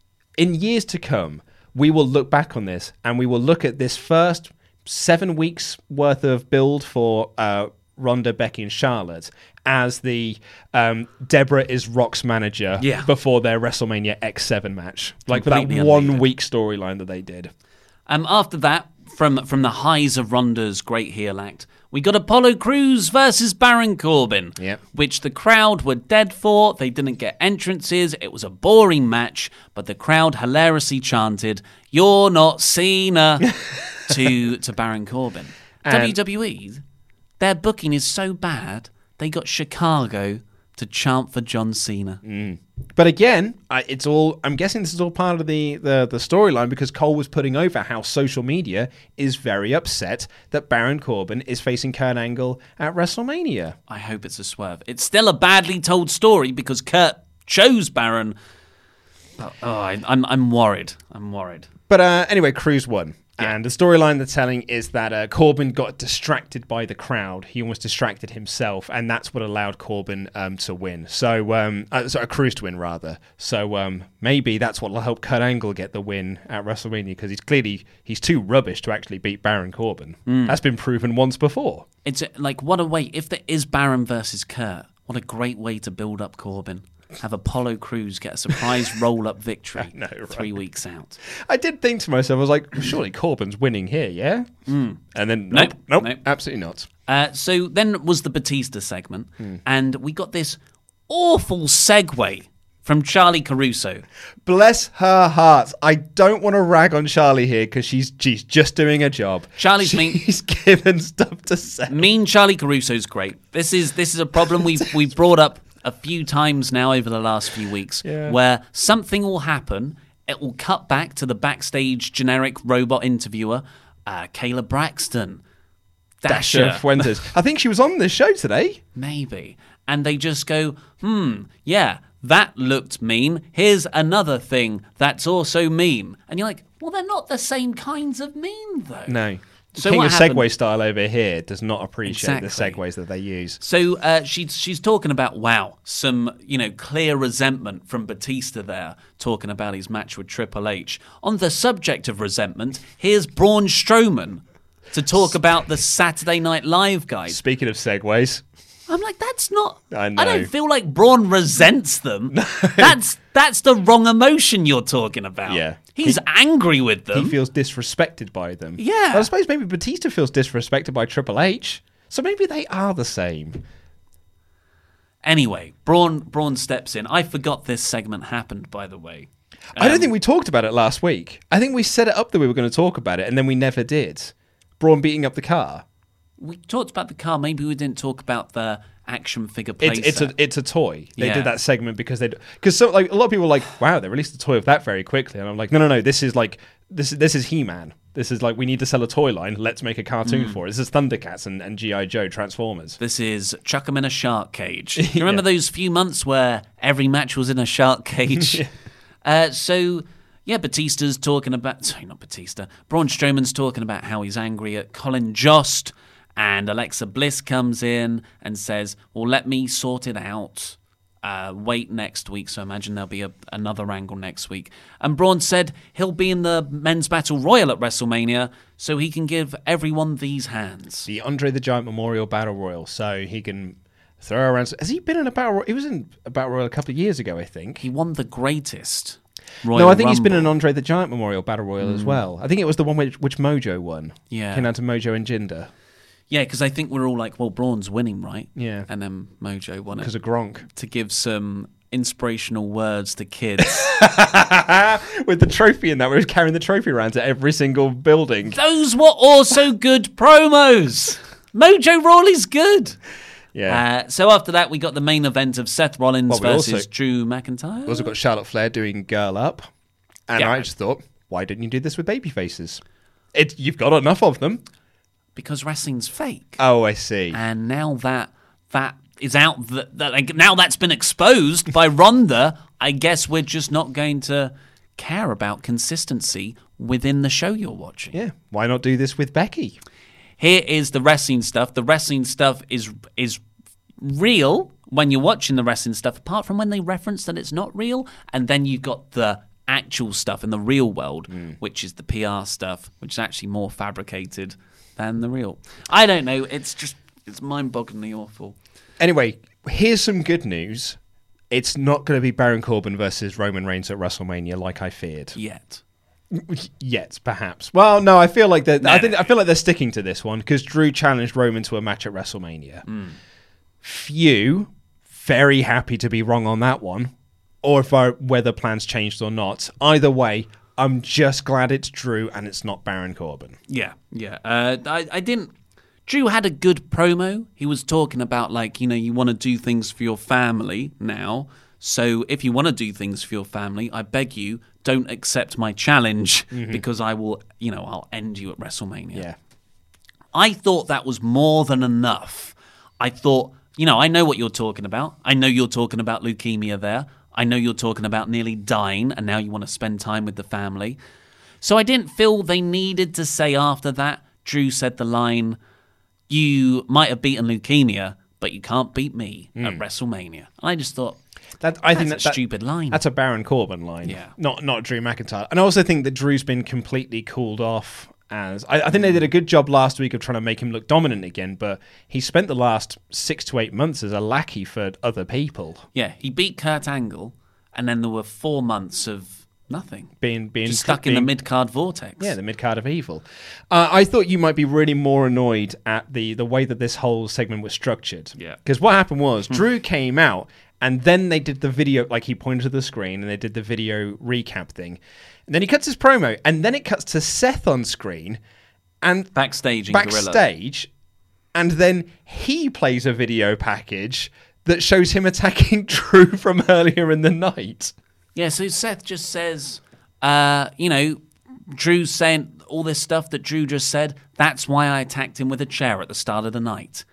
in years to come, we will look back on this and we will look at this first seven weeks worth of build for uh, Ronda, Becky, and Charlotte as the um, Deborah is Rock's manager yeah. before their WrestleMania X seven match. Like Completely for that one week storyline that they did. Um, after that, from from the highs of Ronda's great heel act, we got Apollo Crews versus Baron Corbin, yep. which the crowd were dead for. They didn't get entrances. It was a boring match, but the crowd hilariously chanted, "You're not Cena," to, to Baron Corbin. And W W E... their booking is so bad, they got Chicago to chant for John Cena. Mm. But again, I, it's all. I'm guessing this is all part of the, the, the storyline because Cole was putting over how social media is very upset that Baron Corbin is facing Kurt Angle at WrestleMania. I hope it's a swerve. It's still a badly told story because Kurt chose Baron. But, oh, I, I'm I'm worried. I'm worried. But uh, anyway, Crews won. Yeah. And the storyline they're telling is that uh, Corbin got distracted by the crowd. He almost distracted himself, and that's what allowed Corbin um, to win. So, um, uh, sorry, Crews to win, rather. So um, maybe that's what will help Kurt Angle get the win at WrestleMania, because he's clearly he's too rubbish to actually beat Baron Corbin. Mm. That's been proven once before. It's like, what a way. If there is Baron versus Kurt, what a great way to build up Corbin. Have Apollo Crews get a surprise roll-up victory know, right? three weeks out. I did think to myself, I was like, surely Corbin's winning here, yeah? Mm. And then, nope, nope, nope, nope. absolutely not. Uh, so then was the Batista segment, mm. and we got this awful segue from Charlie Caruso. Bless her heart. I don't want to rag on Charlie here because she's she's just doing a job. Charlie's she's mean. He's given stuff to say. Mean Charlie Caruso's great. This is this is a problem we've we've brought up a few times now over the last few weeks, yeah. where something will happen, it will cut back to the backstage generic robot interviewer, uh, Kayla Braxton, Dasha. Dasha Fuentes. I think she was on this show today. Maybe. And they just go, hmm, yeah, that looked mean. Here's another thing that's also mean. And you're like, well, they're not the same kinds of mean, though. No. So King what of happened? Segway style over here does not appreciate Exactly. the segues that they use. So uh, she's she's talking about, wow, some, you know, clear resentment from Batista there, talking about his match with Triple H. On the subject of resentment, here's Braun Strowman to talk about the Saturday Night Live guys. Speaking of segues. I'm like, that's not... I know. I don't feel like Braun resents them. That's that's the wrong emotion you're talking about. Yeah. He's he, angry with them. He feels disrespected by them. Yeah. But I suppose maybe Batista feels disrespected by Triple H. So maybe they are the same. Anyway, Braun, Braun steps in. I forgot this segment happened, by the way. Um, I don't think we talked about it last week. I think we set it up that we were going to talk about it, and then we never did. Braun beating up the car. We talked about the car. Maybe we didn't talk about the action figure playset. It's, it's a it's a toy. They Yeah. did that segment because they because so like a lot of people were like, wow, they released a toy of that very quickly, and I'm like, no, no, no, this is like this this is He-Man. This is like we need to sell a toy line. Let's make a cartoon Mm. for it. This is Thundercats and, and G I Joe Transformers. This is chuck 'em in a shark cage. You remember Yeah. those few months where every match was in a shark cage? Yeah. uh, so, yeah, Batista's talking about... Sorry, not Batista. Braun Strowman's talking about how he's angry at Colin Jost, and Alexa Bliss comes in and says, well, let me sort it out. uh, weight next week, so I imagine there'll be a, another angle next week. And Braun said he'll be in the Men's Battle Royal at WrestleMania, so he can give everyone these hands. The Andre the Giant Memorial Battle Royal, so he can throw around. Has he been in a Battle Royal? He was in a Battle Royal a couple of years ago, I think. He won the greatest Royal No, I think Rumble. he's been in an Andre the Giant Memorial Battle Royal Mm. as well. I think it was the one which, which Mojo won. Yeah. Came down to Mojo and Jinder. Yeah, because I think we're all like, well, Braun's winning, right? Yeah. And then Mojo won it. Because of Gronk. To give some inspirational words to kids. With the trophy in that, where he was carrying the trophy around to every single building. Those were also good promos. Mojo Rawley's good. Yeah. Uh, so after that, we got the main event of Seth Rollins Well, we versus also- Drew McIntyre. We also got Charlotte Flair doing Girl Up. And Yeah. I just thought, why didn't you do this with baby faces? It, you've got enough of them. Because wrestling's fake. Oh, I see. And now that that is out, that, that like, now that's been exposed by Ronda, I guess we're just not going to care about consistency within the show you're watching. Yeah. Why not do this with Becky? Here is the wrestling stuff. The wrestling stuff is is real when you're watching the wrestling stuff, apart from when they reference that it's not real. And then you've got the actual stuff in the real world, Mm. which is the P R stuff, which is actually more fabricated than the real. I don't know. It's just, it's mind-bogglingly awful. Anyway, here's some good news. It's not going to be Baron Corbin versus Roman Reigns at WrestleMania like I feared. Yet. Yet, perhaps. Well, no, I feel like that. No, I think no. I feel like they're sticking to this one because Drew challenged Roman to a match at WrestleMania. Mm. Few very happy to be wrong on that one, or if I, whether plans changed or not. Either way, I'm just glad it's Drew and it's not Baron Corbin. Yeah, yeah. Uh, I, I didn't. Drew had a good promo. He was talking about, like, you know, you want to do things for your family now. So if you want to do things for your family, I beg you, don't accept my challenge Mhm. because I will, you know, I'll end you at WrestleMania. Yeah. I thought that was more than enough. I thought, you know, I know what you're talking about. I know you're talking about leukemia there. I know you're talking about nearly dying, and now you want to spend time with the family. So I didn't feel they needed to say after that. Drew said the line, you might have beaten leukemia, but you can't beat me at Mm. WrestleMania. And I just thought, That I think that's that, a stupid line. That's a Baron Corbin line. Yeah. Not not Drew McIntyre. And I also think that Drew's been completely cooled off as I, I think they did a good job last week of trying to make him look dominant again, but he spent the last six to eight months as a lackey for other people. Yeah, he beat Kurt Angle, and then there were four months of nothing. Being being Just stuck being, in the mid-card vortex. Yeah, the mid card of evil. Uh, I thought you might be really more annoyed at the, the way that this whole segment was structured. Yeah. Because what happened was Drew came out and then they did the video, like he pointed to the screen and they did the video recap thing. And then he cuts his promo and then it cuts to Seth on screen and backstage in Gorilla. backstage, and then he plays a video package that shows him attacking Drew from earlier in the night. Yeah, so Seth just says, uh, you know, Drew's saying all this stuff that Drew just said. That's why I attacked him with a chair at the start of the night.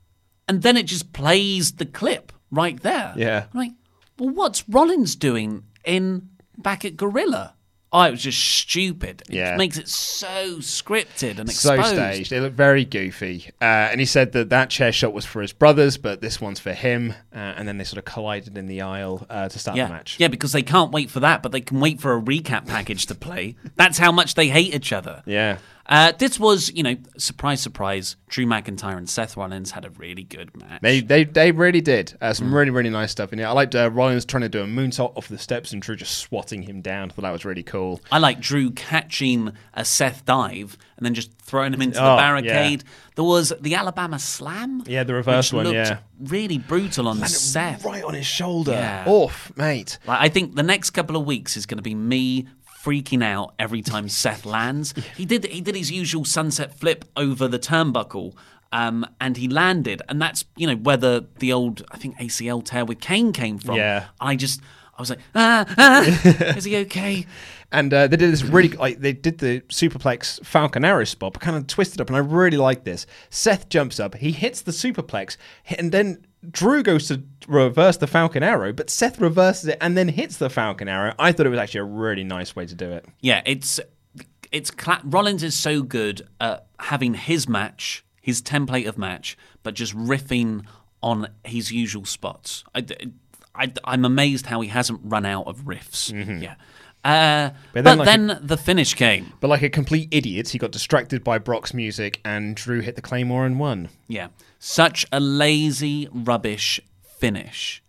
And then it just plays the clip right there. Yeah. I'm like, well, what's Rollins doing in back at Gorilla? Oh, it was just stupid. It Yeah. makes it so scripted and So exposed. staged. It looked very goofy. Uh, and he said that that chair shot was for his brothers, but this one's for him. Uh, and then they sort of collided in the aisle uh, to start Yeah. the match. Yeah, because they can't wait for that, but they can wait for a recap package to play. That's how much they hate each other. Yeah. Uh, this was, you know, surprise, surprise. Drew McIntyre and Seth Rollins had a really good match. They they they really did. Uh, Mm. some really, really nice stuff in it. I liked uh, Rollins trying to do a moonsault off the steps and Drew just swatting him down. I thought that was really cool. I like Drew catching a Seth dive and then just throwing him into Oh, the barricade. There was the Alabama Slam. Yeah, the reverse which one, looked yeah. really brutal on Seth. Right on his shoulder. Yeah. Oof, mate. Like, I think the next couple of weeks is going to be me freaking out every time Seth lands. He did he did his usual sunset flip over the turnbuckle, um, and he landed. And that's, you know, where the, the old, I think, A C L tear with Kane came from. Yeah. I just, I was like, ah, ah, is he okay? And uh, they did this really, like, they did the superplex Falcon Arrow spot, but kind of twisted up, and I really like this. Seth jumps up, he hits the superplex, and then Drew goes to reverse the Falcon Arrow, but Seth reverses it and then hits the Falcon Arrow. I thought it was actually a really nice way to do it. Yeah, it's, it's, cla- Rollins is so good at having his match, his template of match, but just riffing on his usual spots. I, I, I'm amazed how he hasn't run out of riffs. Mm-hmm. Yeah. Uh, But but then, then, like a- the finish came. But like a complete idiot, he got distracted by Brock's music and Drew hit the Claymore and won. Yeah. Such a lazy, rubbish finish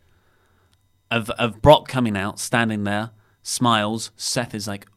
of of Brock coming out, standing there, smiles. Seth is like,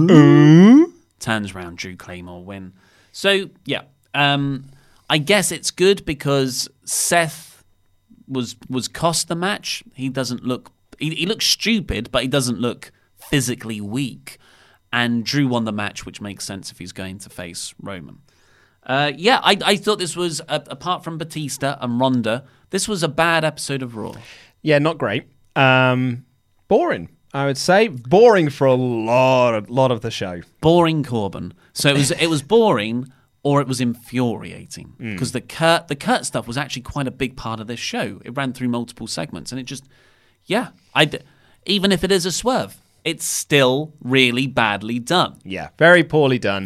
ooh. Turns around, Drew Claymore, win. So, yeah. Um, I guess it's good because Seth was was cost the match. He doesn't look... He, he looks stupid, but he doesn't look physically weak. And Drew won the match, which makes sense if he's going to face Roman. Uh, yeah, I, I thought this was, uh, apart from Batista and Ronda, this was a bad episode of Raw. Yeah, not great. Um, boring, I would say. Boring for a lot, of, lot of the show. Boring Corbin. So it was it was boring or it was infuriating because the Kurt the Kurt stuff was actually quite a big part of this show. It ran through multiple segments and it just, yeah, I even if it is a swerve, it's still really badly done. Yeah, very poorly done.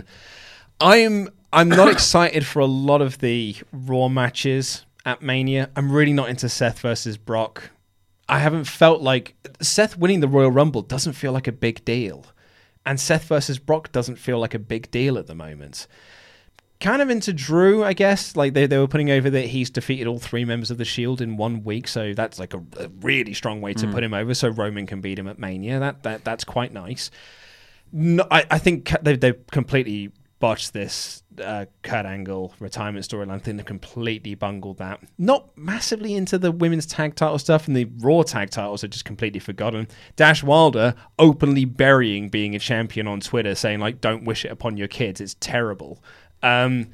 I'm I'm not excited for a lot of the Raw matches at Mania. I'm really not into Seth versus Brock. I haven't felt like Seth winning the Royal Rumble doesn't feel like a big deal. And Seth versus Brock doesn't feel like a big deal at the moment. Kind of into Drew, I guess. Like they, they were putting over that he's defeated all three members of the Shield in one week, so that's like a, a really strong way to Mm. put him over. So Roman can beat him at Mania. That that that's quite nice. No, I, I think they've they've completely botched this uh, Kurt Angle retirement storyline. I think they completely bungled that. Not massively into the women's tag title stuff, and the Raw tag titles are just completely forgotten. Dash Wilder openly burying being a champion on Twitter, saying like, "Don't wish it upon your kids. It's terrible." Um,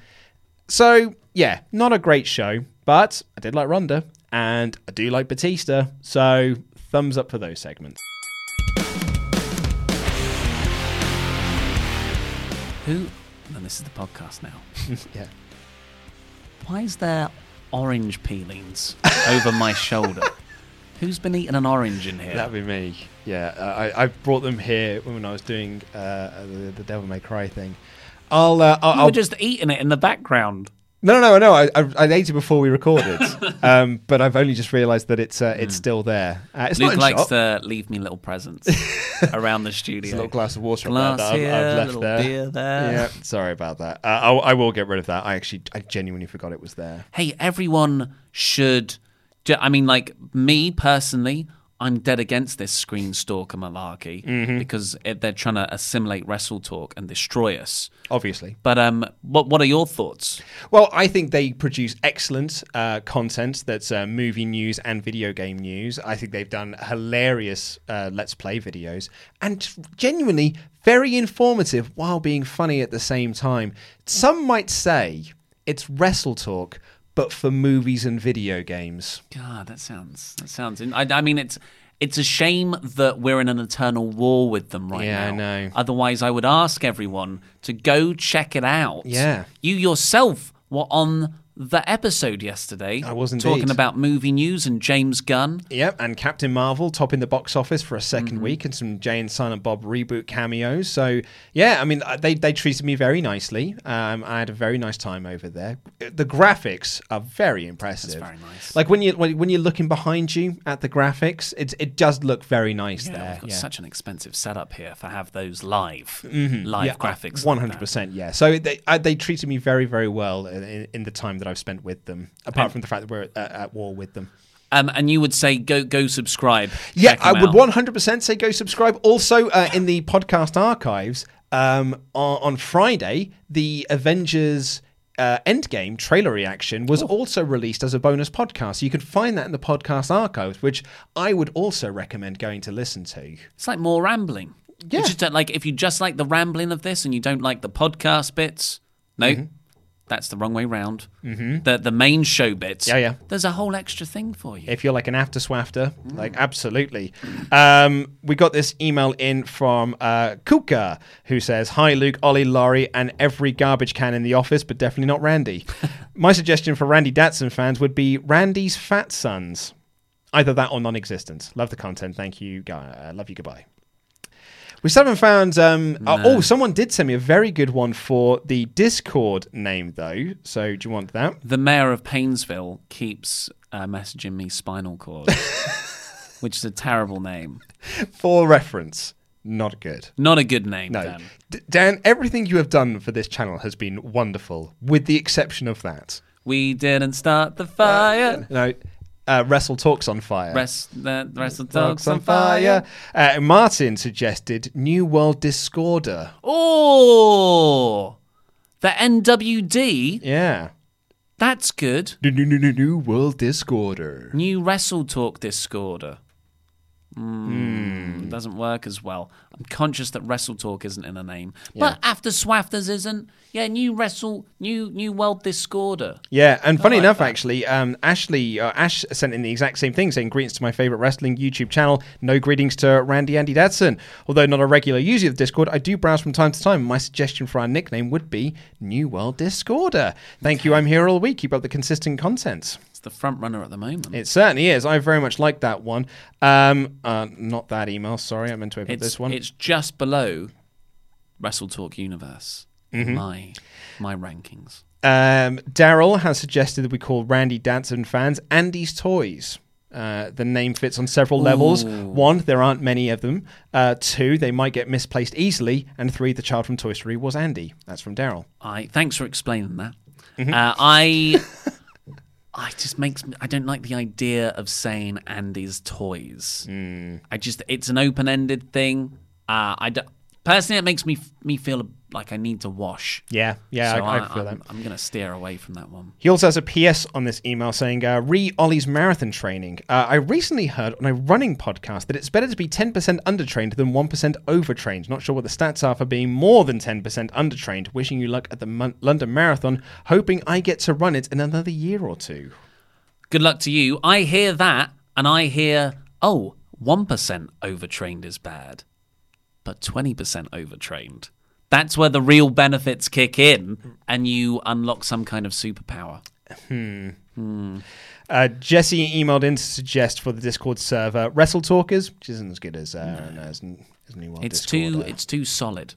so yeah, not a great show, but I did like Ronda, and I do like Batista. So thumbs up for those segments. Who? And this is the podcast now. Yeah. Why is there orange peelings over my shoulder? Who's been eating an orange in here? That'd be me. Yeah, I, I brought them here when I was doing uh, the, the Devil May Cry thing. I'll. Uh, I'll, you I'll were just eating it in the background. No, no, no, no. I, I, I ate it before we recorded, um, but I've only just realised that it's uh, it's still there. Uh, it's Luke not in likes shop. to leave me little presents around the studio. There's a little glass of water Glass up there that here, I've, I've left little there. beer there. Yeah, sorry about that. Uh, I, I will get rid of that. I actually, I genuinely forgot it was there. Hey, everyone should. ju- I mean, like me personally, I'm dead against this screen stalker malarkey Mhm. because it, they're trying to assimilate Wrestle Talk and destroy us. Obviously. But um, what what are your thoughts? Well, I think they produce excellent uh, content that's uh, movie news and video game news. I think they've done hilarious uh, Let's Play videos and genuinely very informative while being funny at the same time. Some might say it's Wrestle Talk, but for movies and video games. God, that sounds that sounds. I, I mean, it's it's a shame that we're in an eternal war with them right Yeah, now. I know. Otherwise, I would ask everyone to go check it out. Yeah. You yourself were on the episode yesterday. I was talking indeed. about movie news and James Gunn. Yep, and Captain Marvel topping the box office for a 2nd Mm-hmm. week, and some Jay and Silent Bob reboot cameos. So, yeah, I mean, uh, they they treated me very nicely. Um, I had a very nice time over there. The graphics are very impressive. That's very nice. Like when you when, when you're looking behind you at the graphics, it it does look very nice Yeah, there. we've got yeah. such an expensive setup here for have those live Mhm. live Yeah, graphics. one like hundred that. percent. Yeah. So they uh, they treated me very very well in, in the time that I've spent with them. Apart And- from the fact that we're at, at war with them. Um, and you would say go go subscribe. Yeah, Check I them would out. one hundred percent say go subscribe. Also, uh, in the podcast archives, um, on, on Friday, the Avengers uh, Endgame trailer reaction was also released as a bonus podcast. So you can find that in the podcast archives, which I would also recommend going to listen to. It's like more rambling. Yeah. You just don't like if you just like the rambling of this and you don't like the podcast bits. No, Mhm. that's the wrong way round. Mhm. The the main show bits. Yeah, yeah. There's a whole extra thing for you. If you're like an after swafter, like absolutely. Um, we got this email in from uh, Kuka, who says, "Hi Luke, Ollie, Laurie, and every garbage can in the office, but definitely not Randy. My suggestion for Randy Datson fans would be Randy's Fat Sons. Either that or non-existent. Love the content. Thank you. guy. Uh, love you. Goodbye." We still haven't found... Um, No. oh, oh, someone did send me a very good one for the Discord name, though. So do you want that? The mayor of Painesville keeps uh, messaging me spinal cord. which is a terrible name. For reference, not good. Not a good name, No. Dan. D- Dan, everything you have done for this channel has been wonderful, with the exception of that. We didn't start the fire. No, uh, Wrestle Talks on Fire. Rest, the Wrestle Talks Talks on fire. Uh, Martin suggested New World Discorder. Oh, the N W D. Yeah. That's good. New, new, new, new World Discorder. New Wrestle Talk Discorder. Mm, Doesn't work as well. I'm conscious that Wrestle Talk isn't in a name, but After Swafters isn't. Yeah, new Wrestle, new new World Discorder. Yeah, and funny like enough, that. actually, um, Ashley uh, Ash sent in the exact same thing, saying greetings to my favorite wrestling YouTube channel. No greetings to Randy Andy Dadson. Although not a regular user of the Discord, I do browse from time to time. My suggestion for our nickname would be New World Discorder. Thank you. I'm here all week. Keep up the consistent content. It's the front runner at the moment. It certainly is. I very much like that one. Um, uh, not that email. Sorry, I meant to open It's this one. it's just below Wrestle Talk Universe. Mm-hmm. My my rankings. Um, Daryl has suggested that we call Randy Dadson fans Andy's Toys. Uh, the name fits on several levels. One, there aren't many of them. Uh, two, they might get misplaced easily. And three, the child from Toy Story was Andy. That's from Daryl. I thanks for explaining that. Mm-hmm. Uh, I I just makes me, I don't like the idea of saying Andy's Toys. Mm. I just it's an open ended thing. Uh, I don't, personally it makes me me feel like I need to wash. Yeah, yeah, so I, I I, feel I'm, that. I'm going to steer away from that one. He also has a P S on this email saying, uh, re Ollie's marathon training. Uh, I recently heard on a running podcast that it's better to be ten percent undertrained than one percent overtrained. Not sure what the stats are for being more than ten percent undertrained. Wishing you luck at the Mon- London Marathon. Hoping I get to run it in another year or two. Good luck to you. I hear that, and I hear, oh, one percent overtrained is bad, but twenty percent overtrained. That's where the real benefits kick in, and you unlock some kind of superpower. Hmm. Hmm. Uh, Jesse emailed in to suggest for the Discord server Wrestle Talkers, which isn't as good as, uh, no. as, as New World It's Discorder. too, it's too solid.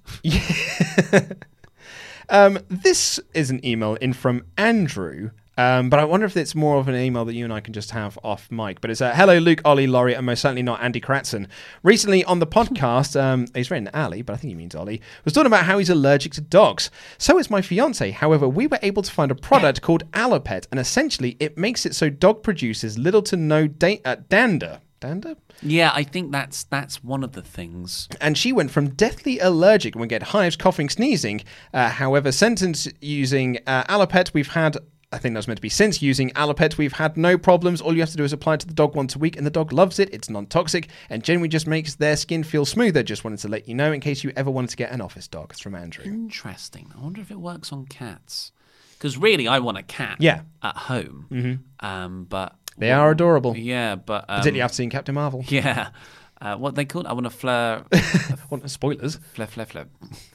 um, this is an email in from Andrew. Um, but I wonder if it's more of an email that you and I can just have off mic. But it's uh, hello, Luke, Ollie, Laurie, and most certainly not Andy Kratzen. Recently on the podcast, um, he's written Ali, but I think he means Ollie, was talking about how he's allergic to dogs. So is my fiance. However, we were able to find a product called Allopet, and essentially it makes it so dog produces little to no da- uh, dander. Dander? Yeah, I think that's that's one of the things. And she went from deathly allergic and would get hives, coughing, sneezing. Uh, however, sentence using uh, Allopet, we've had... I think that was meant to be since using Allopet, we've had no problems. All you have to do is apply it to the dog once a week, and the dog loves it. It's non-toxic, and generally just makes their skin feel smoother. Just wanted to let you know in case you ever wanted to get an office dog. It's from Andrew. Interesting. I wonder if it works on cats. Because really, I want a cat Yeah. at home. Mm-hmm. Um, but They are adorable. Yeah, but... Um, Particularly after seeing Captain Marvel. Yeah. Uh, what they called? I want a fleur... Want spoilers. Fleur, fleur, fleur.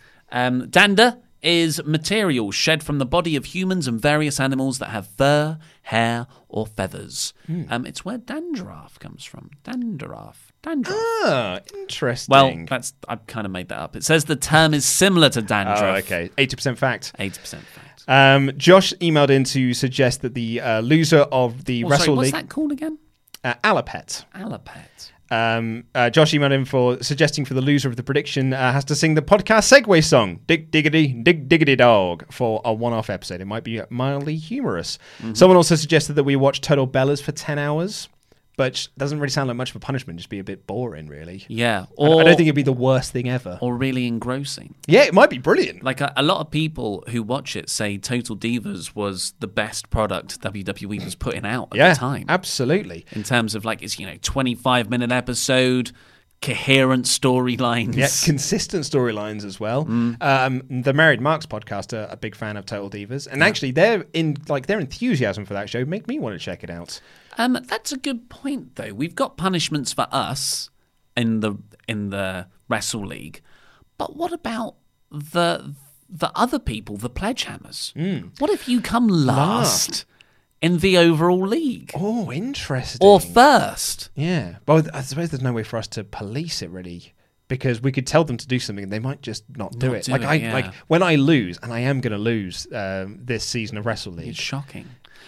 Um, dander is material shed from the body of humans and various animals that have fur, hair, or feathers. Mm. Um, it's where dandruff comes from. Dandruff. Dandruff. Ah, interesting. Well, that's I've kind of made that up. It says the term is similar to dandruff. Oh, okay. eighty percent fact. eighty percent fact. Um, Josh emailed in to suggest that the uh, loser of the Oh, Wrestle sorry, what's League... that called again? Uh, Allopet. Allopet. Um, uh, Josh emailed in for suggesting for the loser of the prediction uh, has to sing the podcast segue song, Dig Diggity, Dig Diggity Dog, for a one-off episode. It might be mildly humorous. Mm-hmm. Someone also suggested that we watch Total Bellas for ten hours, but doesn't really sound like much of a punishment, just be a bit boring, really. Yeah. Or, I, I don't think it'd be the worst thing ever. Or really engrossing. Yeah, it might be brilliant. Like a, a lot of people who watch it say Total Divas was the best product W W E was putting out at yeah, the time. Absolutely. In terms of like, it's, you know, twenty-five minute episode, coherent storylines. Yeah, consistent storylines as well. Mm. Um, the Married Marks podcast are a big fan of Total Divas, and yeah. actually, their in like their enthusiasm for that show make me want to check it out. Um, that's a good point, though. We've got punishments for us in the in the Wrestle League, but what about the the other people, the Pledgehammers? Mm. What if you come last? last. In the overall league. Oh, interesting. Or first. Yeah. Well, I suppose there's no way for us to police it, really. Because we could tell them to do something and they might just not do not it. Do like it, I yeah. like when I lose, and I am going to lose um, this season of Wrestle League. It's shocking.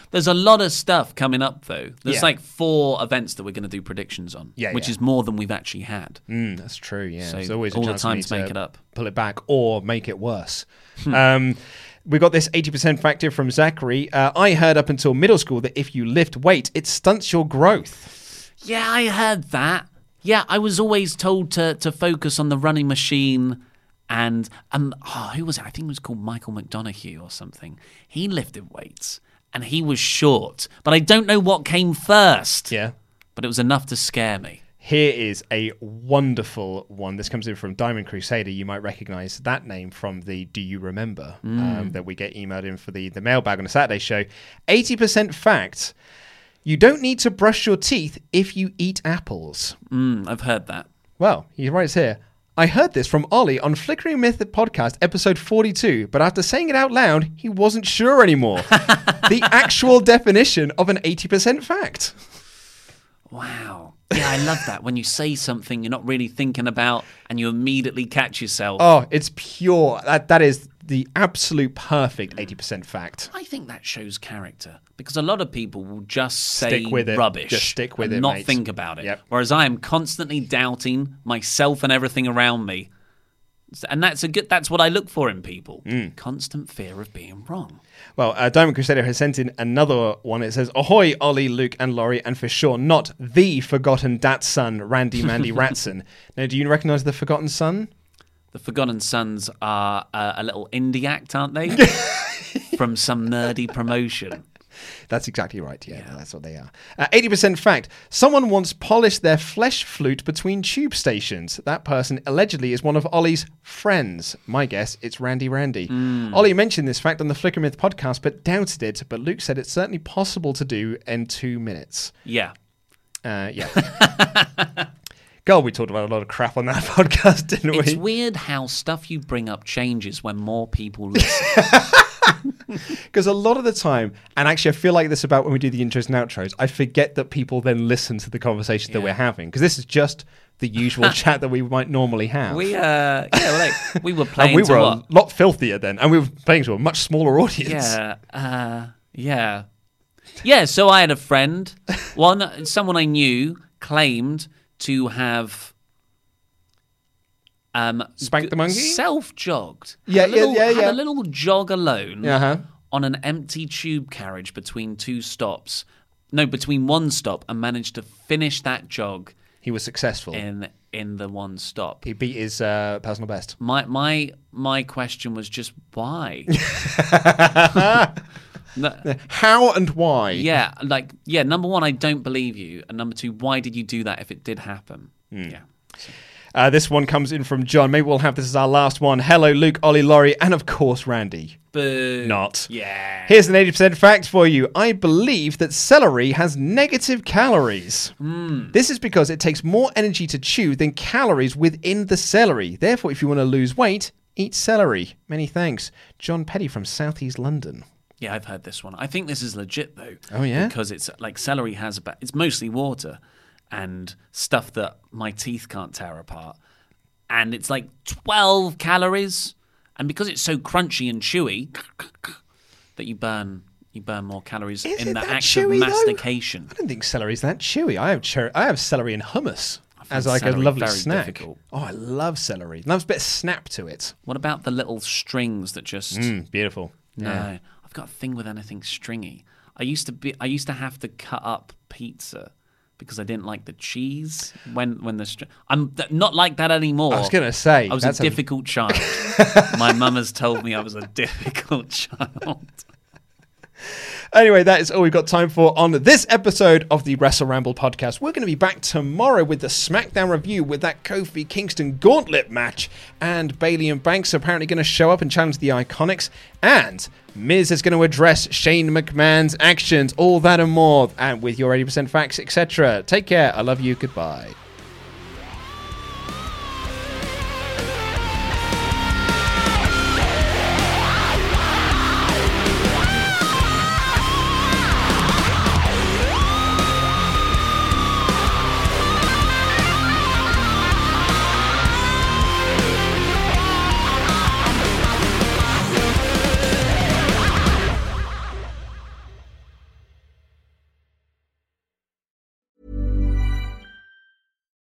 There's a lot of stuff coming up, though. There's Yeah. like four events that we're going to do predictions on, Yeah, which yeah. is more than we've actually had. Mm, that's true, yeah. So There's always a all the chance for time me to make it up. pull it back or make it worse. um, we got this eighty percent factor from Zachary. Uh, I heard up until middle school that if you lift weight, it stunts your growth. Yeah, I heard that. Yeah, I was always told to to focus on the running machine. And um, oh, who was it? I think it was called Michael McDonough or something. He lifted weights and he was short, but I don't know what came first. Yeah. But it was enough to scare me. Here is a wonderful one. This comes in from Diamond Crusader. You might recognize that name from the Do You Remember um, that we get emailed in for the, the mailbag on a Saturday show. eighty percent fact. You don't need to brush your teeth if you eat apples. Mm, I've heard that. Well, he writes here, I heard this from Ollie on Flickering Myth podcast, episode forty-two, but after saying it out loud, he wasn't sure anymore. The actual definition of an eighty percent fact. Wow. Yeah, I love that. When you say something you're not really thinking about and you immediately catch yourself. Oh, it's pure. That That is the absolute perfect eighty percent fact. I think that shows character because a lot of people will just say Stick with it. rubbish Just stick with and it, not mate. think about it. Yep. Whereas I am constantly doubting myself and everything around me. And that's a good. That's what I look for in people. Mm. Constant fear of being wrong. Well, uh, Diamond Crusader has sent in another one. It says, Ahoy, Ollie, Luke, and Laurie, and for sure not the forgotten dat son, Randy Mandy Ratson. Now, do you recognise the forgotten son? The Forgotten Sons are uh, a little indie act, aren't they? From some nerdy promotion. That's exactly right, yeah, yeah. That's what they are. Uh, eighty percent fact. Someone once polished their flesh flute between tube stations. That person allegedly is one of Ollie's friends. My guess, it's Randy Randy. Mm. Ollie mentioned this fact on the Flicker Myth podcast, but doubted it. But Luke said it's certainly possible to do in two minutes. Yeah. Uh, yeah. God, we talked about a lot of crap on that podcast, didn't we? It's weird how stuff you bring up changes when more people listen. Because a lot of the time, and actually I feel like this about when we do the intros and outros, I forget that people then listen to the conversation Yeah. that we're having. Because this is just the usual chat that we might normally have. We, uh, yeah, well, like, we were playing and we to were what? a lot filthier then. And we were playing to a much smaller audience. Yeah, uh, yeah. Yeah, so I had a friend, one, someone I knew claimed to have... Um, Spanked the monkey? Self-jogged. Yeah, Had a little, yeah, yeah, had yeah. a little jog alone Uh-huh. on an empty tube carriage between two stops. No, between one stop, and managed to finish that jog He was successful. in in the one stop. He beat his uh, personal best. My my my question was just why? No, How and why? yeah, like yeah. Number one, I don't believe you, and number two, why did you do that if it did happen? Yeah. Uh, this one comes in from John. Maybe we'll have this as our last one. Hello, Luke, Ollie, Laurie, and of course, Randy. Boo. Not. Yeah. Here's an eighty percent fact for you. I believe that celery has negative calories. Mm. This is because it takes more energy to chew than calories within the celery. Therefore, if you want to lose weight, eat celery. Many thanks. John Petty from South East London. Yeah, I've heard this one. I think this is legit though. Oh, yeah? Because it's like celery has about it's mostly water and stuff that my teeth can't tear apart. And it's like twelve calories. And because it's so crunchy and chewy that you burn you burn more calories Is in it the that act chewy, of though? mastication. I don't think celery's that chewy. I have cher- I have celery in hummus as like a celery lovely very snack. difficult. Oh, I love celery. Loves a bit of snap to it. What about the little strings that just Mm, beautiful. No, Yeah. I've got a thing with anything stringy. I used to be. I used to have to cut up pizza because I didn't like the cheese when when the. Str- I'm th- not like that anymore. I was gonna say, I was a that's a- difficult child. My mum has told me I was a difficult child. Anyway, that is all we've got time for on this episode of the Wrestle Ramble podcast. We're going to be back tomorrow with the SmackDown review with that Kofi Kingston gauntlet match. And Bayley and Banks are apparently going to show up and challenge the Iconics. And Miz is going to address Shane McMahon's actions, all that and more. And with your eighty percent facts, et cetera. Take care. I love you. Goodbye.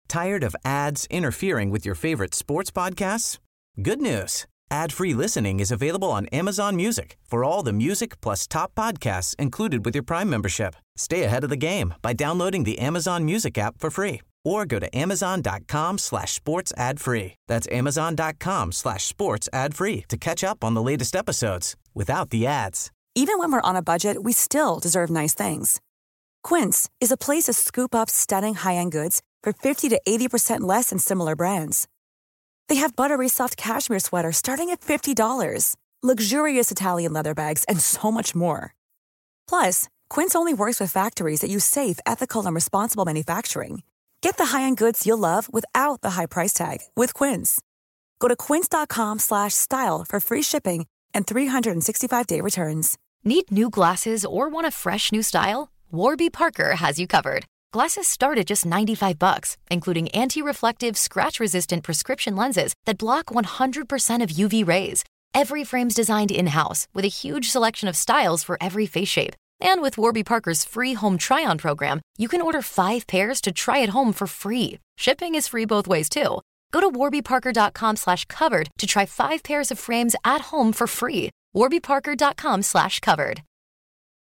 Tired of ads interfering with your favorite sports podcasts? Good news. Ad-free listening is available on Amazon Music for all the music plus top podcasts included with your Prime membership. Stay ahead of the game by downloading the Amazon Music app for free or go to amazon.com slash sports ad free. That's amazon.com slash sports ad free to catch up on the latest episodes without the ads. Even when we're on a budget, we still deserve nice things. Quince is a place to scoop up stunning high-end goods for fifty to eighty percent less than similar brands. They have buttery soft cashmere sweaters starting at fifty dollars, luxurious Italian leather bags, and so much more. Plus, Quince only works with factories that use safe, ethical, and responsible manufacturing. Get the high-end goods you'll love without the high price tag with Quince. Go to quince.com slash style for free shipping and three sixty-five day returns. Need new glasses or want a fresh new style? Warby Parker has you covered. Glasses start at just ninety-five bucks, including anti-reflective, scratch-resistant prescription lenses that block one hundred percent of U V rays. Every frame's designed in-house with a huge selection of styles for every face shape. And with Warby Parker's free home try-on program, you can order five pairs to try at home for free. Shipping is free both ways, too. Go to warbyparker.com slash covered to try five pairs of frames at home for free. warbyparker.com slash covered.